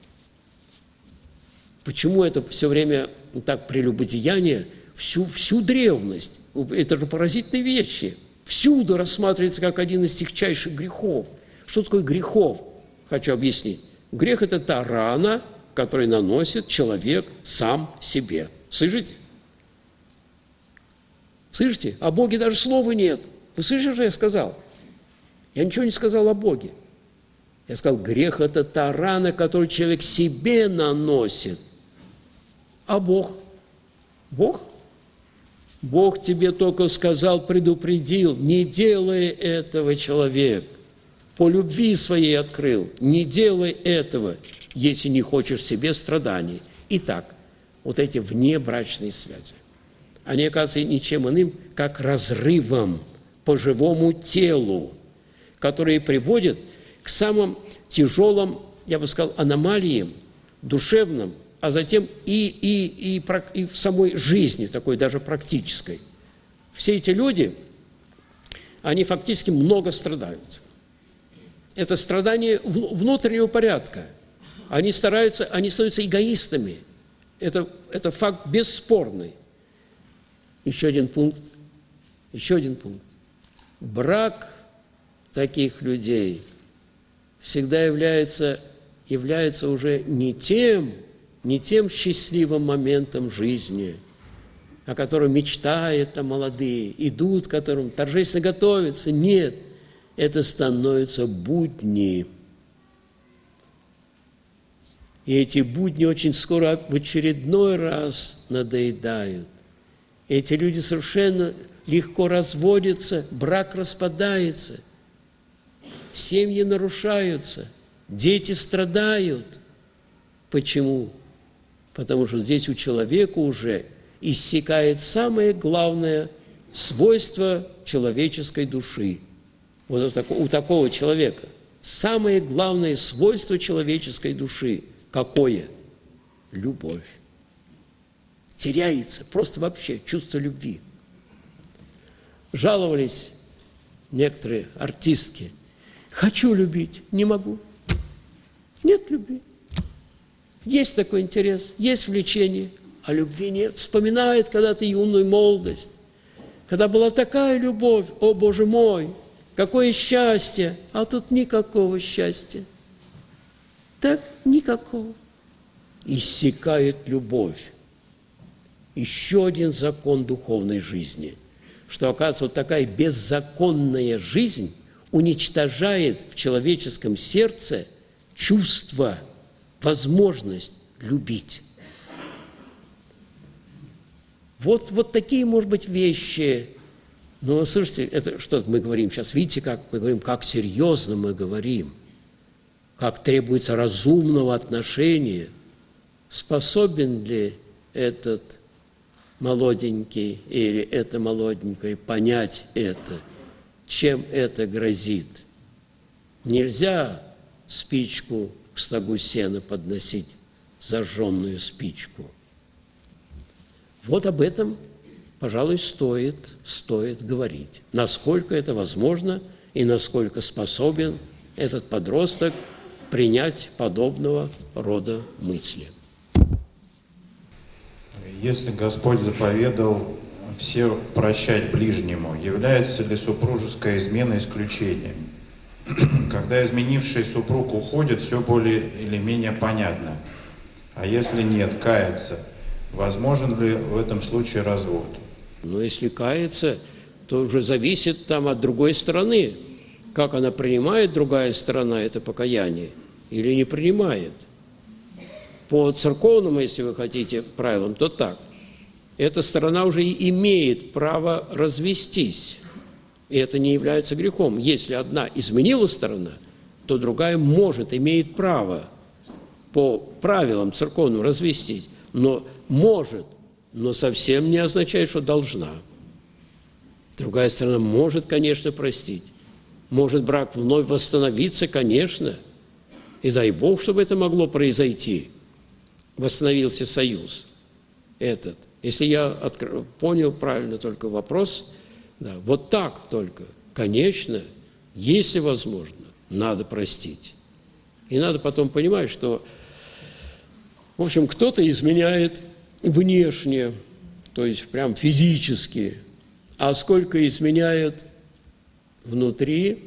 Почему это все время так прелюбодеяние? Всю древность. Это же поразительные вещи. Всюду рассматривается как один из тягчайших грехов. Что такое грехов? Хочу объяснить. Грех – это та рана, которую наносит человек сам себе. Слышите? Слышите? О Боге даже слова нет. Вы слышите, что я сказал? Я ничего не сказал о Боге. Я сказал, грех – это та рана, которую человек себе наносит. А Бог? Бог? Бог тебе только сказал, предупредил, не делай этого, человек. По любви своей открыл, не делай этого. если не хочешь себе страданий. Итак, вот эти внебрачные связи, они оказываются ничем иным, как разрывом по живому телу, которые приводят к самым тяжелым, я бы сказал, аномалиям душевным, а затем и в самой жизни, такой даже практической. Все эти люди, они фактически много страдают. Это страдание внутреннего порядка. Они становятся эгоистами. Это факт бесспорный. Еще один пункт. Брак таких людей всегда является уже не тем счастливым моментом жизни, о котором мечтают там молодые, идут, к которым торжественно готовятся. Нет, это становятся будни. И эти будни очень скоро в очередной раз надоедают. Эти люди совершенно легко разводятся, брак распадается, семьи нарушаются, дети страдают. Почему? Потому что здесь у человека уже иссякает самое главное свойство человеческой души. Вот у такого человека самое главное свойство человеческой души какое? Любовь. Теряется просто вообще чувство любви. Жаловались некоторые артистки: хочу любить, не могу. Нет любви. Есть такой интерес, есть влечение, а любви нет. Вспоминает когда-то юную молодость, когда была такая любовь, о Боже мой, какое счастье, а тут никакого счастья. Так, никакого. Иссякает любовь. Еще один закон духовной жизни, что, оказывается, вот такая беззаконная жизнь уничтожает в человеческом сердце чувство, возможность любить. Вот такие, может быть, вещи. Но слушайте, это что мы говорим сейчас? Видите, как мы говорим, как серьезно мы говорим, как требуется разумного отношения. Способен ли этот молоденький или эта молоденькая понять это, чем это грозит? Нельзя спичку к стогу сена подносить, зажженную спичку. Вот об этом, пожалуй, стоит говорить, насколько это возможно и насколько способен этот подросток принять подобного рода мысли. Если Господь заповедал все прощать ближнему, является ли супружеская измена исключением? Когда изменивший супруг уходит, все более или менее понятно. А если нет, кается, возможен ли в этом случае развод? Но если кается, то уже зависит там от другой стороны, как она принимает, другая сторона, это покаяние, или не принимает. По церковному, если вы хотите, правилам, то так. Эта сторона уже и имеет право развестись. И это не является грехом. Если одна изменила сторона, то другая имеет право по правилам церковным развестись. Но может, но совсем не означает, что должна. Другая сторона может, конечно, простить. Может брак вновь восстановиться, конечно. И дай Бог, чтобы это могло произойти. Восстановился союз этот. Если я понял правильно только вопрос, да, вот так только, конечно, если возможно, надо простить. И надо потом понимать, что, в общем, кто-то изменяет внешне, то есть прям физически, а сколько изменяет внутри.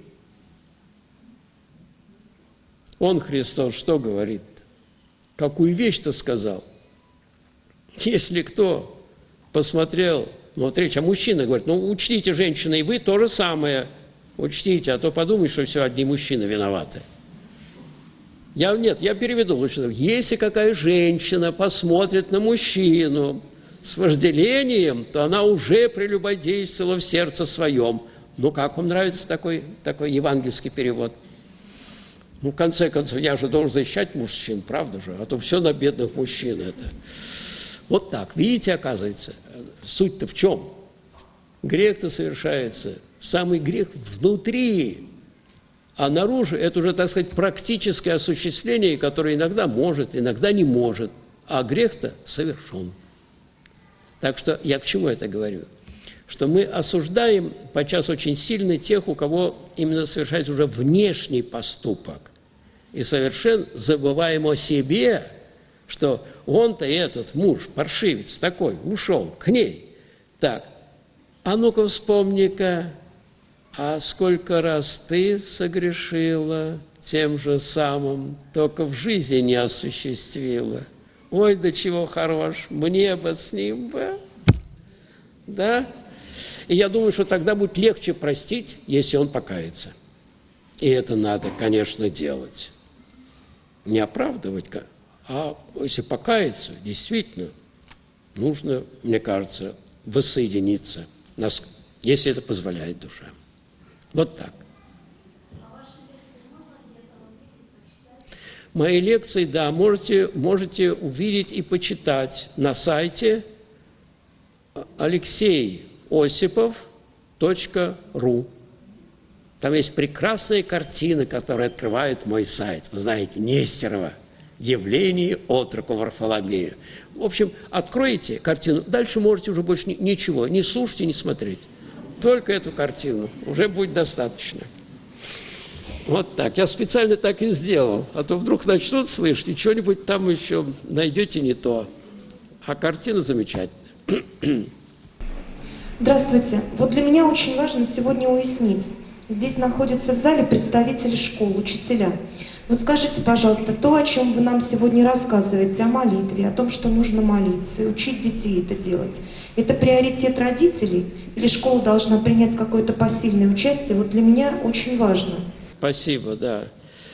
Он, Христос, что говорит? Какую вещь-то сказал? Если кто посмотрел, вот речь, а мужчина говорит, учтите, женщины, и вы то же самое учтите, а то подумайте, что все одни мужчины виноваты. Я переведу лучше. Если какая женщина посмотрит на мужчину с вожделением, то она уже прелюбодействовала в сердце своем. Как вам нравится такой евангельский перевод? Ну, в конце концов, я же должен защищать мужчин, правда же? А то все на бедных мужчин это. Вот так. Видите, оказывается, суть-то в чем? Грех-то совершается, самый грех внутри, а наружу это уже, так сказать, практическое осуществление, которое иногда может, иногда не может, а грех-то совершен. Так что я к чему это говорю? Что мы осуждаем подчас очень сильно тех, у кого именно совершается уже внешний поступок, и совершенно забываем о себе, что он-то этот муж, паршивец такой, ушел к ней. Так, а ну-ка вспомни-ка, а сколько раз ты согрешила тем же самым, только в жизни не осуществила. Ой, до чего хорош, мне бы с ним бы. Да? И я думаю, что тогда будет легче простить, если он покается. И это надо, конечно, делать. Не оправдывать, а если покаяться, действительно, нужно, мне кажется, воссоединиться, если это позволяет душа. Вот так. Мои лекции, да, можете увидеть и почитать на сайте alexeyosipov.ru. Там есть прекрасная картина, которая открывает мой сайт. Вы знаете, Нестерова. Явление отрока Варфоломея. В общем, откройте картину. Дальше можете уже больше ничего, не слушать и не смотреть. Только эту картину. Уже будет достаточно. Вот так. Я специально так и сделал. А то вдруг начнут слышать, и что-нибудь там еще найдете не то. А картина замечательная. Здравствуйте. Вот для меня очень важно сегодня уяснить. Здесь находятся в зале представители школ, учителя. Вот скажите, пожалуйста, то, о чем вы нам сегодня рассказываете, о молитве, о том, что нужно молиться, и учить детей это делать, это приоритет родителей или школа должна принять какое-то посильное участие? Вот для меня очень важно. Спасибо, да.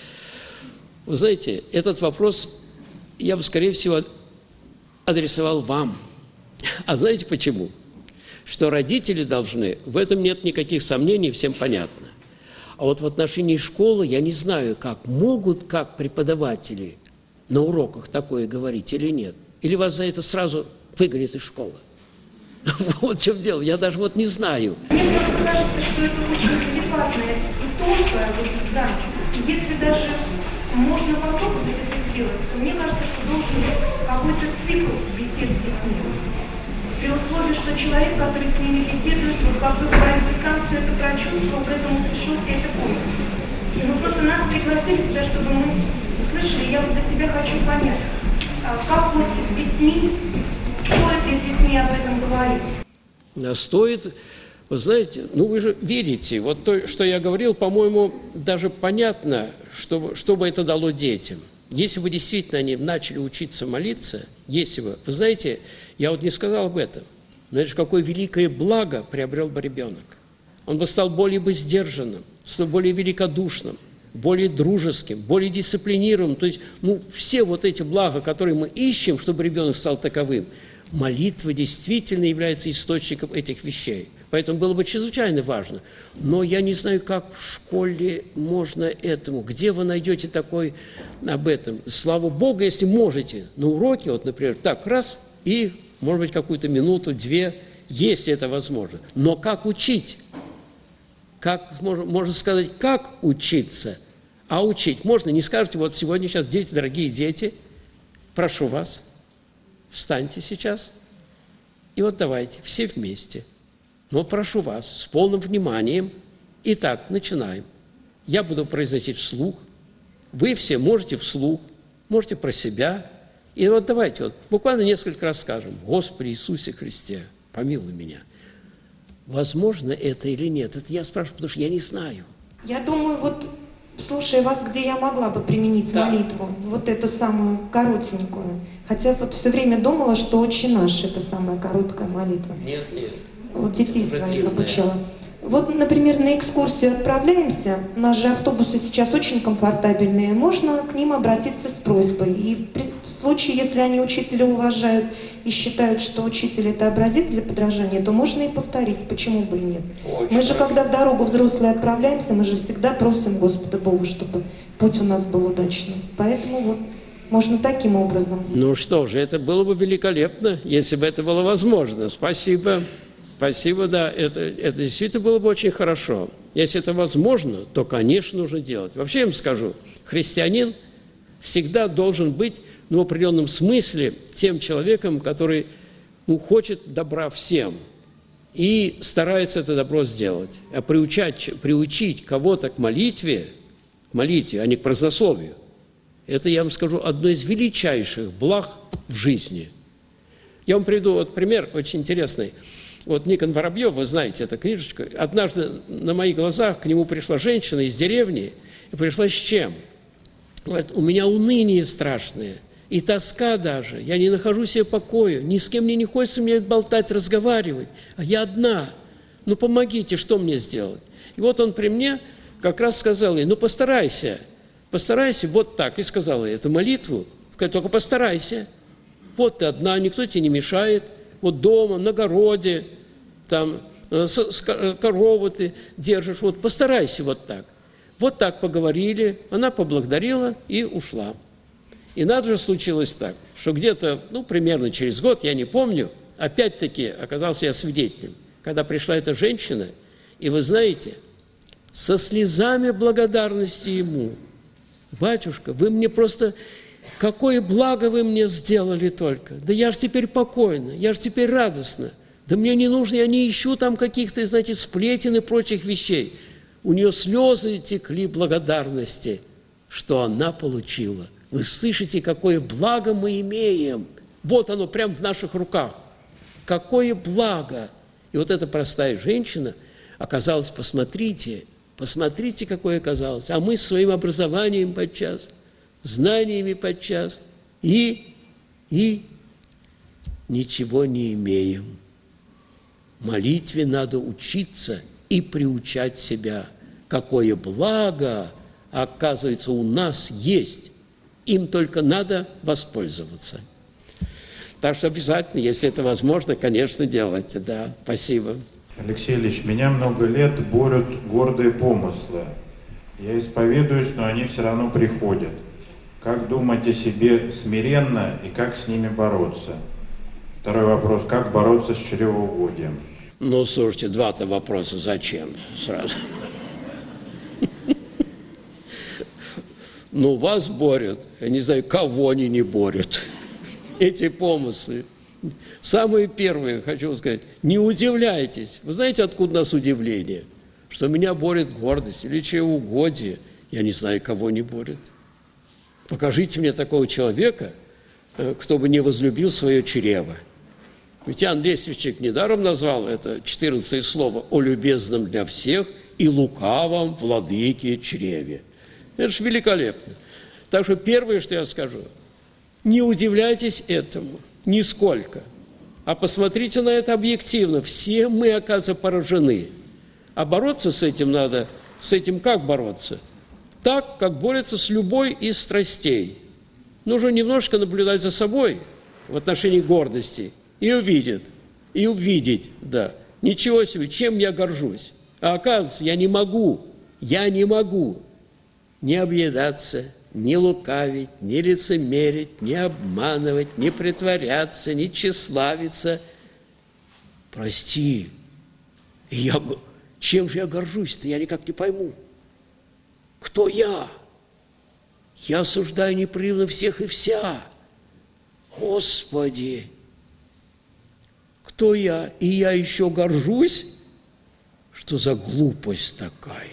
Вы знаете, этот вопрос я бы, скорее всего, адресовал вам. А знаете почему? Что родители должны, в этом нет никаких сомнений, всем понятно. А вот в отношении школы я не знаю, как могут, как преподаватели на уроках такое говорить или нет. Или вас за это сразу выгонят из школы. Вот в чем дело, я даже вот не знаю. Мне просто кажется, что это очень деликатное и тонкое, да. Если даже можно попробовать это сделать, то мне кажется, что должен быть какой-то цикл бесед с детьми. При условии, что человек, который с ними беседует, вот как вы говорите, сам все это прочувствовал, к этому пришел и это понял. И вы просто нас пригласили сюда, чтобы мы услышали, я вот для себя хочу понять, как вот с детьми, стоит ли с детьми об этом говорить? Стоит, вы знаете, ну вы же видите, вот то, что я говорил, по-моему, даже понятно, что бы это дало детям. Если бы действительно они начали учиться молиться, если бы, вы знаете, я вот не сказал об этом, но это же какое великое благо приобрел бы ребенок. Он бы стал более бы сдержанным, стал более великодушным, более дружеским, более дисциплинированным. То есть, ну, все вот эти блага, которые мы ищем, чтобы ребенок стал таковым, молитва действительно является источником этих вещей. Поэтому было бы чрезвычайно важно. Но я не знаю, как в школе можно этому. Где вы найдете такой об этом? Слава Богу, если можете на уроке, вот, например, так раз, и, может быть, какую-то минуту, две, если это возможно. Но как учить? Как, можно сказать, как учиться? А учить можно. Не скажете, вот сегодня сейчас, дети, дорогие дети, прошу вас, встаньте сейчас, и вот давайте, все вместе. Но прошу вас, с полным вниманием. Итак, начинаем. Я буду произносить вслух. Вы все можете вслух, можете про себя. И вот давайте, вот буквально несколько раз скажем: Господи Иисусе Христе, помилуй меня. Возможно это или нет? Это я спрашиваю, потому что я не знаю. Я думаю, вот, слушая вас, где я могла бы применить молитву, вот эту самую коротенькую. Хотя вот все время думала, что «Отче наш» — это самая короткая молитва. Нет. Вот детей своих обучала. Вот, например, на экскурсию отправляемся, наши автобусы сейчас очень комфортабельные, можно к ним обратиться с просьбой и В случае, если они учителя уважают и считают, что учитель это образец для подражания, то можно и повторить, почему бы и нет. Мы же, когда в дорогу взрослые отправляемся, мы же всегда просим Господа Бога, чтобы путь у нас был удачным. Поэтому вот можно таким образом. Ну что же, это было бы великолепно, если бы это было возможно. Спасибо. Спасибо, да, это действительно было бы очень хорошо. Если это возможно, то, конечно, нужно делать. Вообще, я вам скажу, христианин всегда должен быть, в определенном смысле, тем человеком, который хочет добра всем и старается это добро сделать. А приучить кого-то к молитве, а не к празднословию, это, я вам скажу, одно из величайших благ в жизни. Я вам приведу вот пример очень интересный. Вот Никон Воробьев, вы знаете, эта книжечка. Однажды на моих глазах к нему пришла женщина из деревни, и пришла с чем? Говорит, у меня уныние страшное, и тоска даже, я не нахожу себе покоя, ни с кем мне не хочется мне болтать, разговаривать, а я одна. Ну, помогите, что мне сделать? И вот он при мне как раз сказал ей, ну, постарайся вот так, и сказал ей эту молитву, сказать, только постарайся. Вот ты одна, никто тебе не мешает, вот дома, на огороде, там, корову ты держишь, вот постарайся вот так. Вот так поговорили, она поблагодарила и ушла. И надо же случилось так, что где-то, примерно через год, я не помню, опять-таки оказался я свидетелем, когда пришла эта женщина, и вы знаете, со слезами благодарности ему, батюшка, вы мне просто, какое благо вы мне сделали только, да я же теперь покойна, я же теперь радостна, да мне не нужно, я не ищу там каких-то, знаете, сплетен и прочих вещей. У нее слезы текли благодарности, что она получила. Вы слышите, какое благо мы имеем. Вот оно прямо в наших руках. Какое благо. И вот эта простая женщина оказалась, посмотрите, какое оказалось. А мы с своим образованием подчас, знаниями подчас и ничего не имеем. Молитве надо учиться и приучать себя. Какое благо, оказывается, у нас есть. Им только надо воспользоваться. Так что обязательно, если это возможно, конечно, делайте. Да, спасибо. Алексей Ильич, меня много лет борют гордые помыслы. Я исповедуюсь, но они все равно приходят. Как думать о себе смиренно и как с ними бороться? Второй вопрос, как бороться с чревоугодием? Ну, слушайте, два-то вопроса, зачем сразу? Ну, вас борют, я не знаю, кого они не борют, эти помыслы. Самые первые, хочу сказать, не удивляйтесь. Вы знаете, откуда у нас удивление? Что меня борет гордость или чревоугодие. Я не знаю, кого не борет. Покажите мне такого человека, кто бы не возлюбил свое чрево. Ведь Иоанн Лествичник недаром назвал это 14 слово «о любезном для всех и лукавом владыке чреве». Это же великолепно. Так что первое, что я скажу, не удивляйтесь этому нисколько, а посмотрите на это объективно. Все мы, оказывается, поражены. А бороться с этим надо, с этим как бороться? Так, как борются с любой из страстей. Нужно немножко наблюдать за собой в отношении гордости и увидеть, да, ничего себе, чем я горжусь. А оказывается, я не могу не объедаться, не лукавить, не лицемерить, не обманывать, не притворяться, не тщеславиться. Прости, чем же я горжусь-то, я никак не пойму. Кто я? Я осуждаю непрерывно всех и вся. Господи, кто я? И я еще горжусь? Что за глупость такая?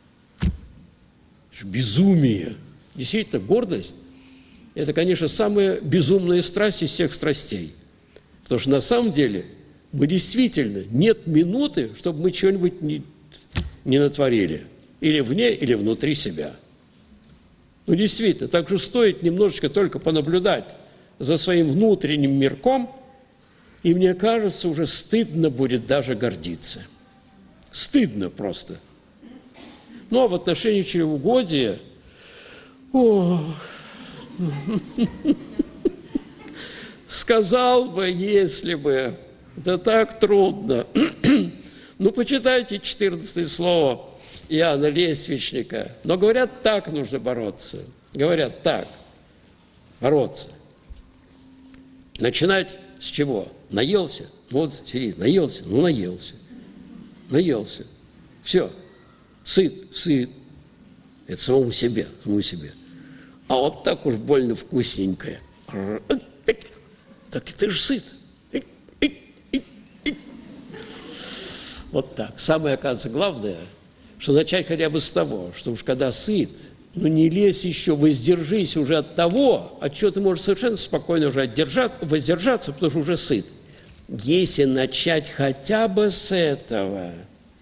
Безумие. Действительно, гордость – это, конечно, самая безумная страсть из всех страстей. Потому что на самом деле мы действительно, нет минуты, чтобы мы чего-нибудь не натворили. Или вне, или внутри себя. Ну, действительно, так же стоит немножечко только понаблюдать за своим внутренним мирком, и мне кажется, уже стыдно будет даже гордиться. Стыдно просто. Ну, а в отношении чревоугодия, Сказал бы, если бы. Да так трудно. Ну, почитайте 14 слово Иоанна Лествичника. Но говорят, так нужно бороться. Говорят, так. Бороться. Начинать с чего? Наелся? Вот сидит, наелся? Ну, наелся. Наелся. Все. Сыт. Это самому себе. А вот так уж больно вкусненькое. Так и ты же сыт. Вот так. Самое, оказывается, главное, что начать хотя бы с того, что уж когда сыт, ну не лезь еще, воздержись уже от того, от чего ты можешь совершенно спокойно уже воздержаться, потому что уже сыт. Если начать хотя бы с этого,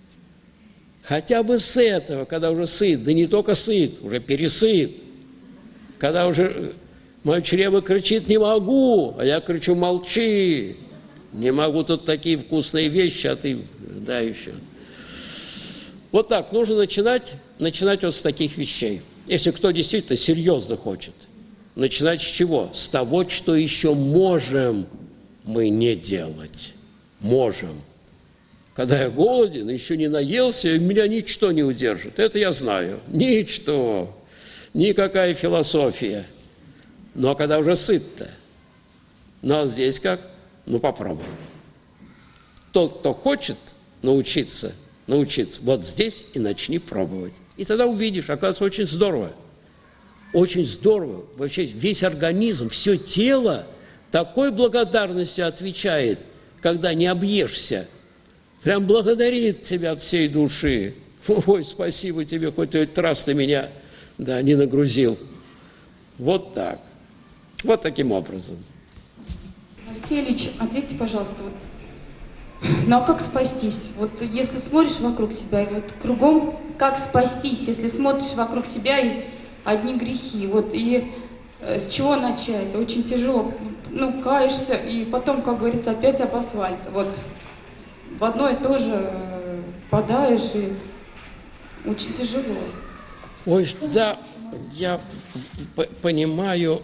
когда уже сыт, да не только сыт, уже пересыт, когда уже мое чрево кричит «не могу», а я кричу «молчи». Не могу, тут такие вкусные вещи, а ты, да, еще. Вот так, нужно начинать вот с таких вещей. Если кто действительно серьезно хочет. Начинать с чего? С того, что еще можем мы не делать. Можем. Когда я голоден, еще не наелся, меня ничто не удержит. Это я знаю. Ничто. Никакая философия. Но когда уже сыт-то. Но здесь как? Ну, попробуем. Тот, кто хочет научиться, вот здесь и начни пробовать. И тогда увидишь, оказывается, очень здорово. Очень здорово. Вообще весь организм, все тело такой благодарностью отвечает, когда не объешься. Прям благодарит тебя от всей души. Ой, спасибо тебе, хоть раз ты меня, да, не нагрузил. Вот так. Вот таким образом. Алексей Ильич, ответьте, пожалуйста, ну а как спастись? Вот если смотришь вокруг себя, и вот кругом, как спастись, если смотришь вокруг себя, и одни грехи, вот, и с чего начать? Очень тяжело, ну, каешься, и потом, как говорится, опять об асфальт, вот, в одно и то же падаешь, и очень тяжело. Ой, да, я понимаю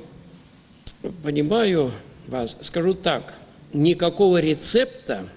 вас. Скажу так, никакого рецепта,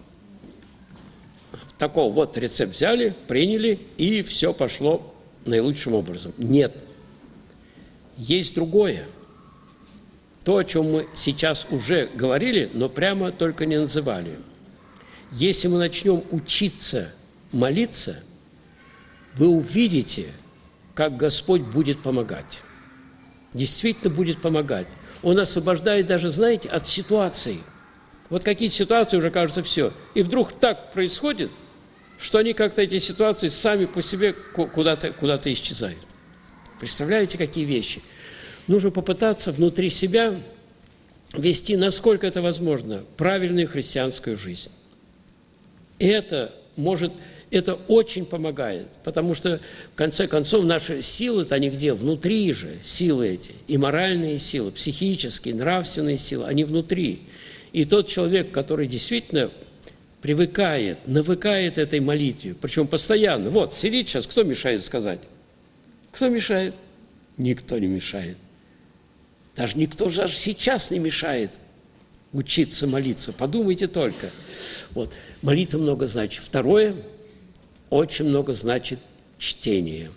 такого вот рецепт взяли, приняли, и все пошло наилучшим образом. Нет. Есть другое. То, о чем мы сейчас уже говорили, но прямо только не называли. Если мы начнем учиться молиться, вы увидите, как Господь будет помогать. Действительно будет помогать. Он освобождает даже, знаете, от ситуаций. Вот какие-то ситуации уже кажется все. И вдруг так происходит, что они как-то, эти ситуации, сами по себе куда-то исчезают. Представляете, какие вещи? Нужно попытаться внутри себя вести, насколько это возможно, правильную христианскую жизнь. И это очень помогает, потому что, в конце концов, наши силы-то, они где? Внутри же, силы эти. И моральные силы, психические, нравственные силы, они внутри. И тот человек, который действительно навыкает этой молитве, причем постоянно. Вот, сидит сейчас, кто мешает сказать? Кто мешает? Никто не мешает. Даже никто же сейчас не мешает учиться молиться. Подумайте только. Вот, молитва много значит. Второе, очень много значит чтение.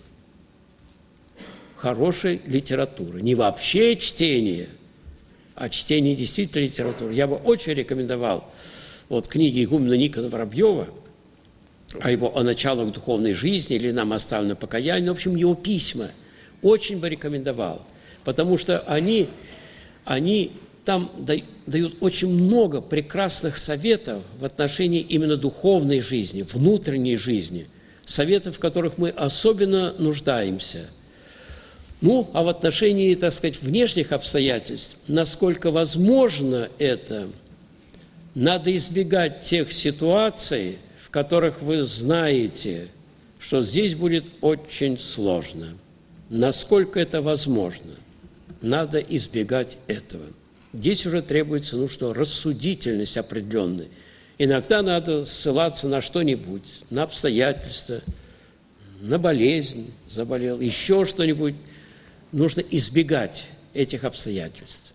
Хорошей литературы. Не вообще чтение, а чтение действительно литературы. Я бы очень рекомендовал вот книги игумена Никона Воробьева о началах духовной жизни или нам оставлено покаяние. В общем, его письма очень бы рекомендовал, потому что они там дают очень много прекрасных советов в отношении именно духовной жизни, внутренней жизни, советов, в которых мы особенно нуждаемся. Ну, а в отношении, так сказать, внешних обстоятельств, насколько возможно это, надо избегать тех ситуаций, в которых вы знаете, что здесь будет очень сложно. Насколько это возможно, надо избегать этого. Здесь уже требуется, рассудительность определенная. Иногда надо ссылаться на что-нибудь, на обстоятельства, на болезнь, заболел, еще что-нибудь. Нужно избегать этих обстоятельств.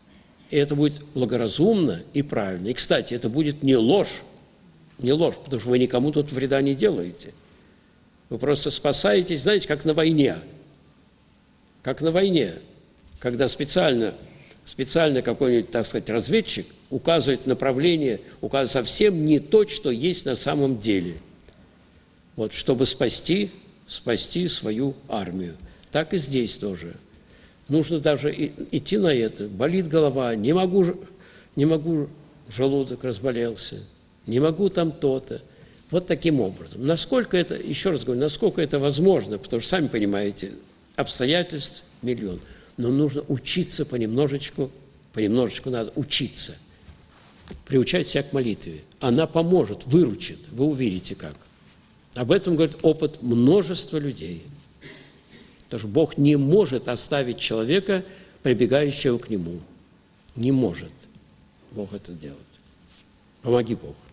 И это будет благоразумно и правильно. И, кстати, это будет не ложь, потому что вы никому тут вреда не делаете. Вы просто спасаетесь, знаете, как на войне. Как на войне, когда специально какой-нибудь, так сказать, разведчик указывает направление, указывает совсем не то, что есть на самом деле. Вот, чтобы спасти свою армию. Так и здесь тоже. Нужно даже идти на это. Болит голова, не могу, желудок разболелся, не могу там то-то. Вот таким образом. Насколько это, еще раз говорю, насколько это возможно, потому что, сами понимаете, обстоятельств миллион. Но нужно учиться понемножечку надо учиться. Приучать себя к молитве. Она поможет, выручит, вы увидите как. Об этом говорит опыт множества людей. Потому что Бог не может оставить человека, прибегающего к Нему. Не может Бог это делать. Помоги Бог.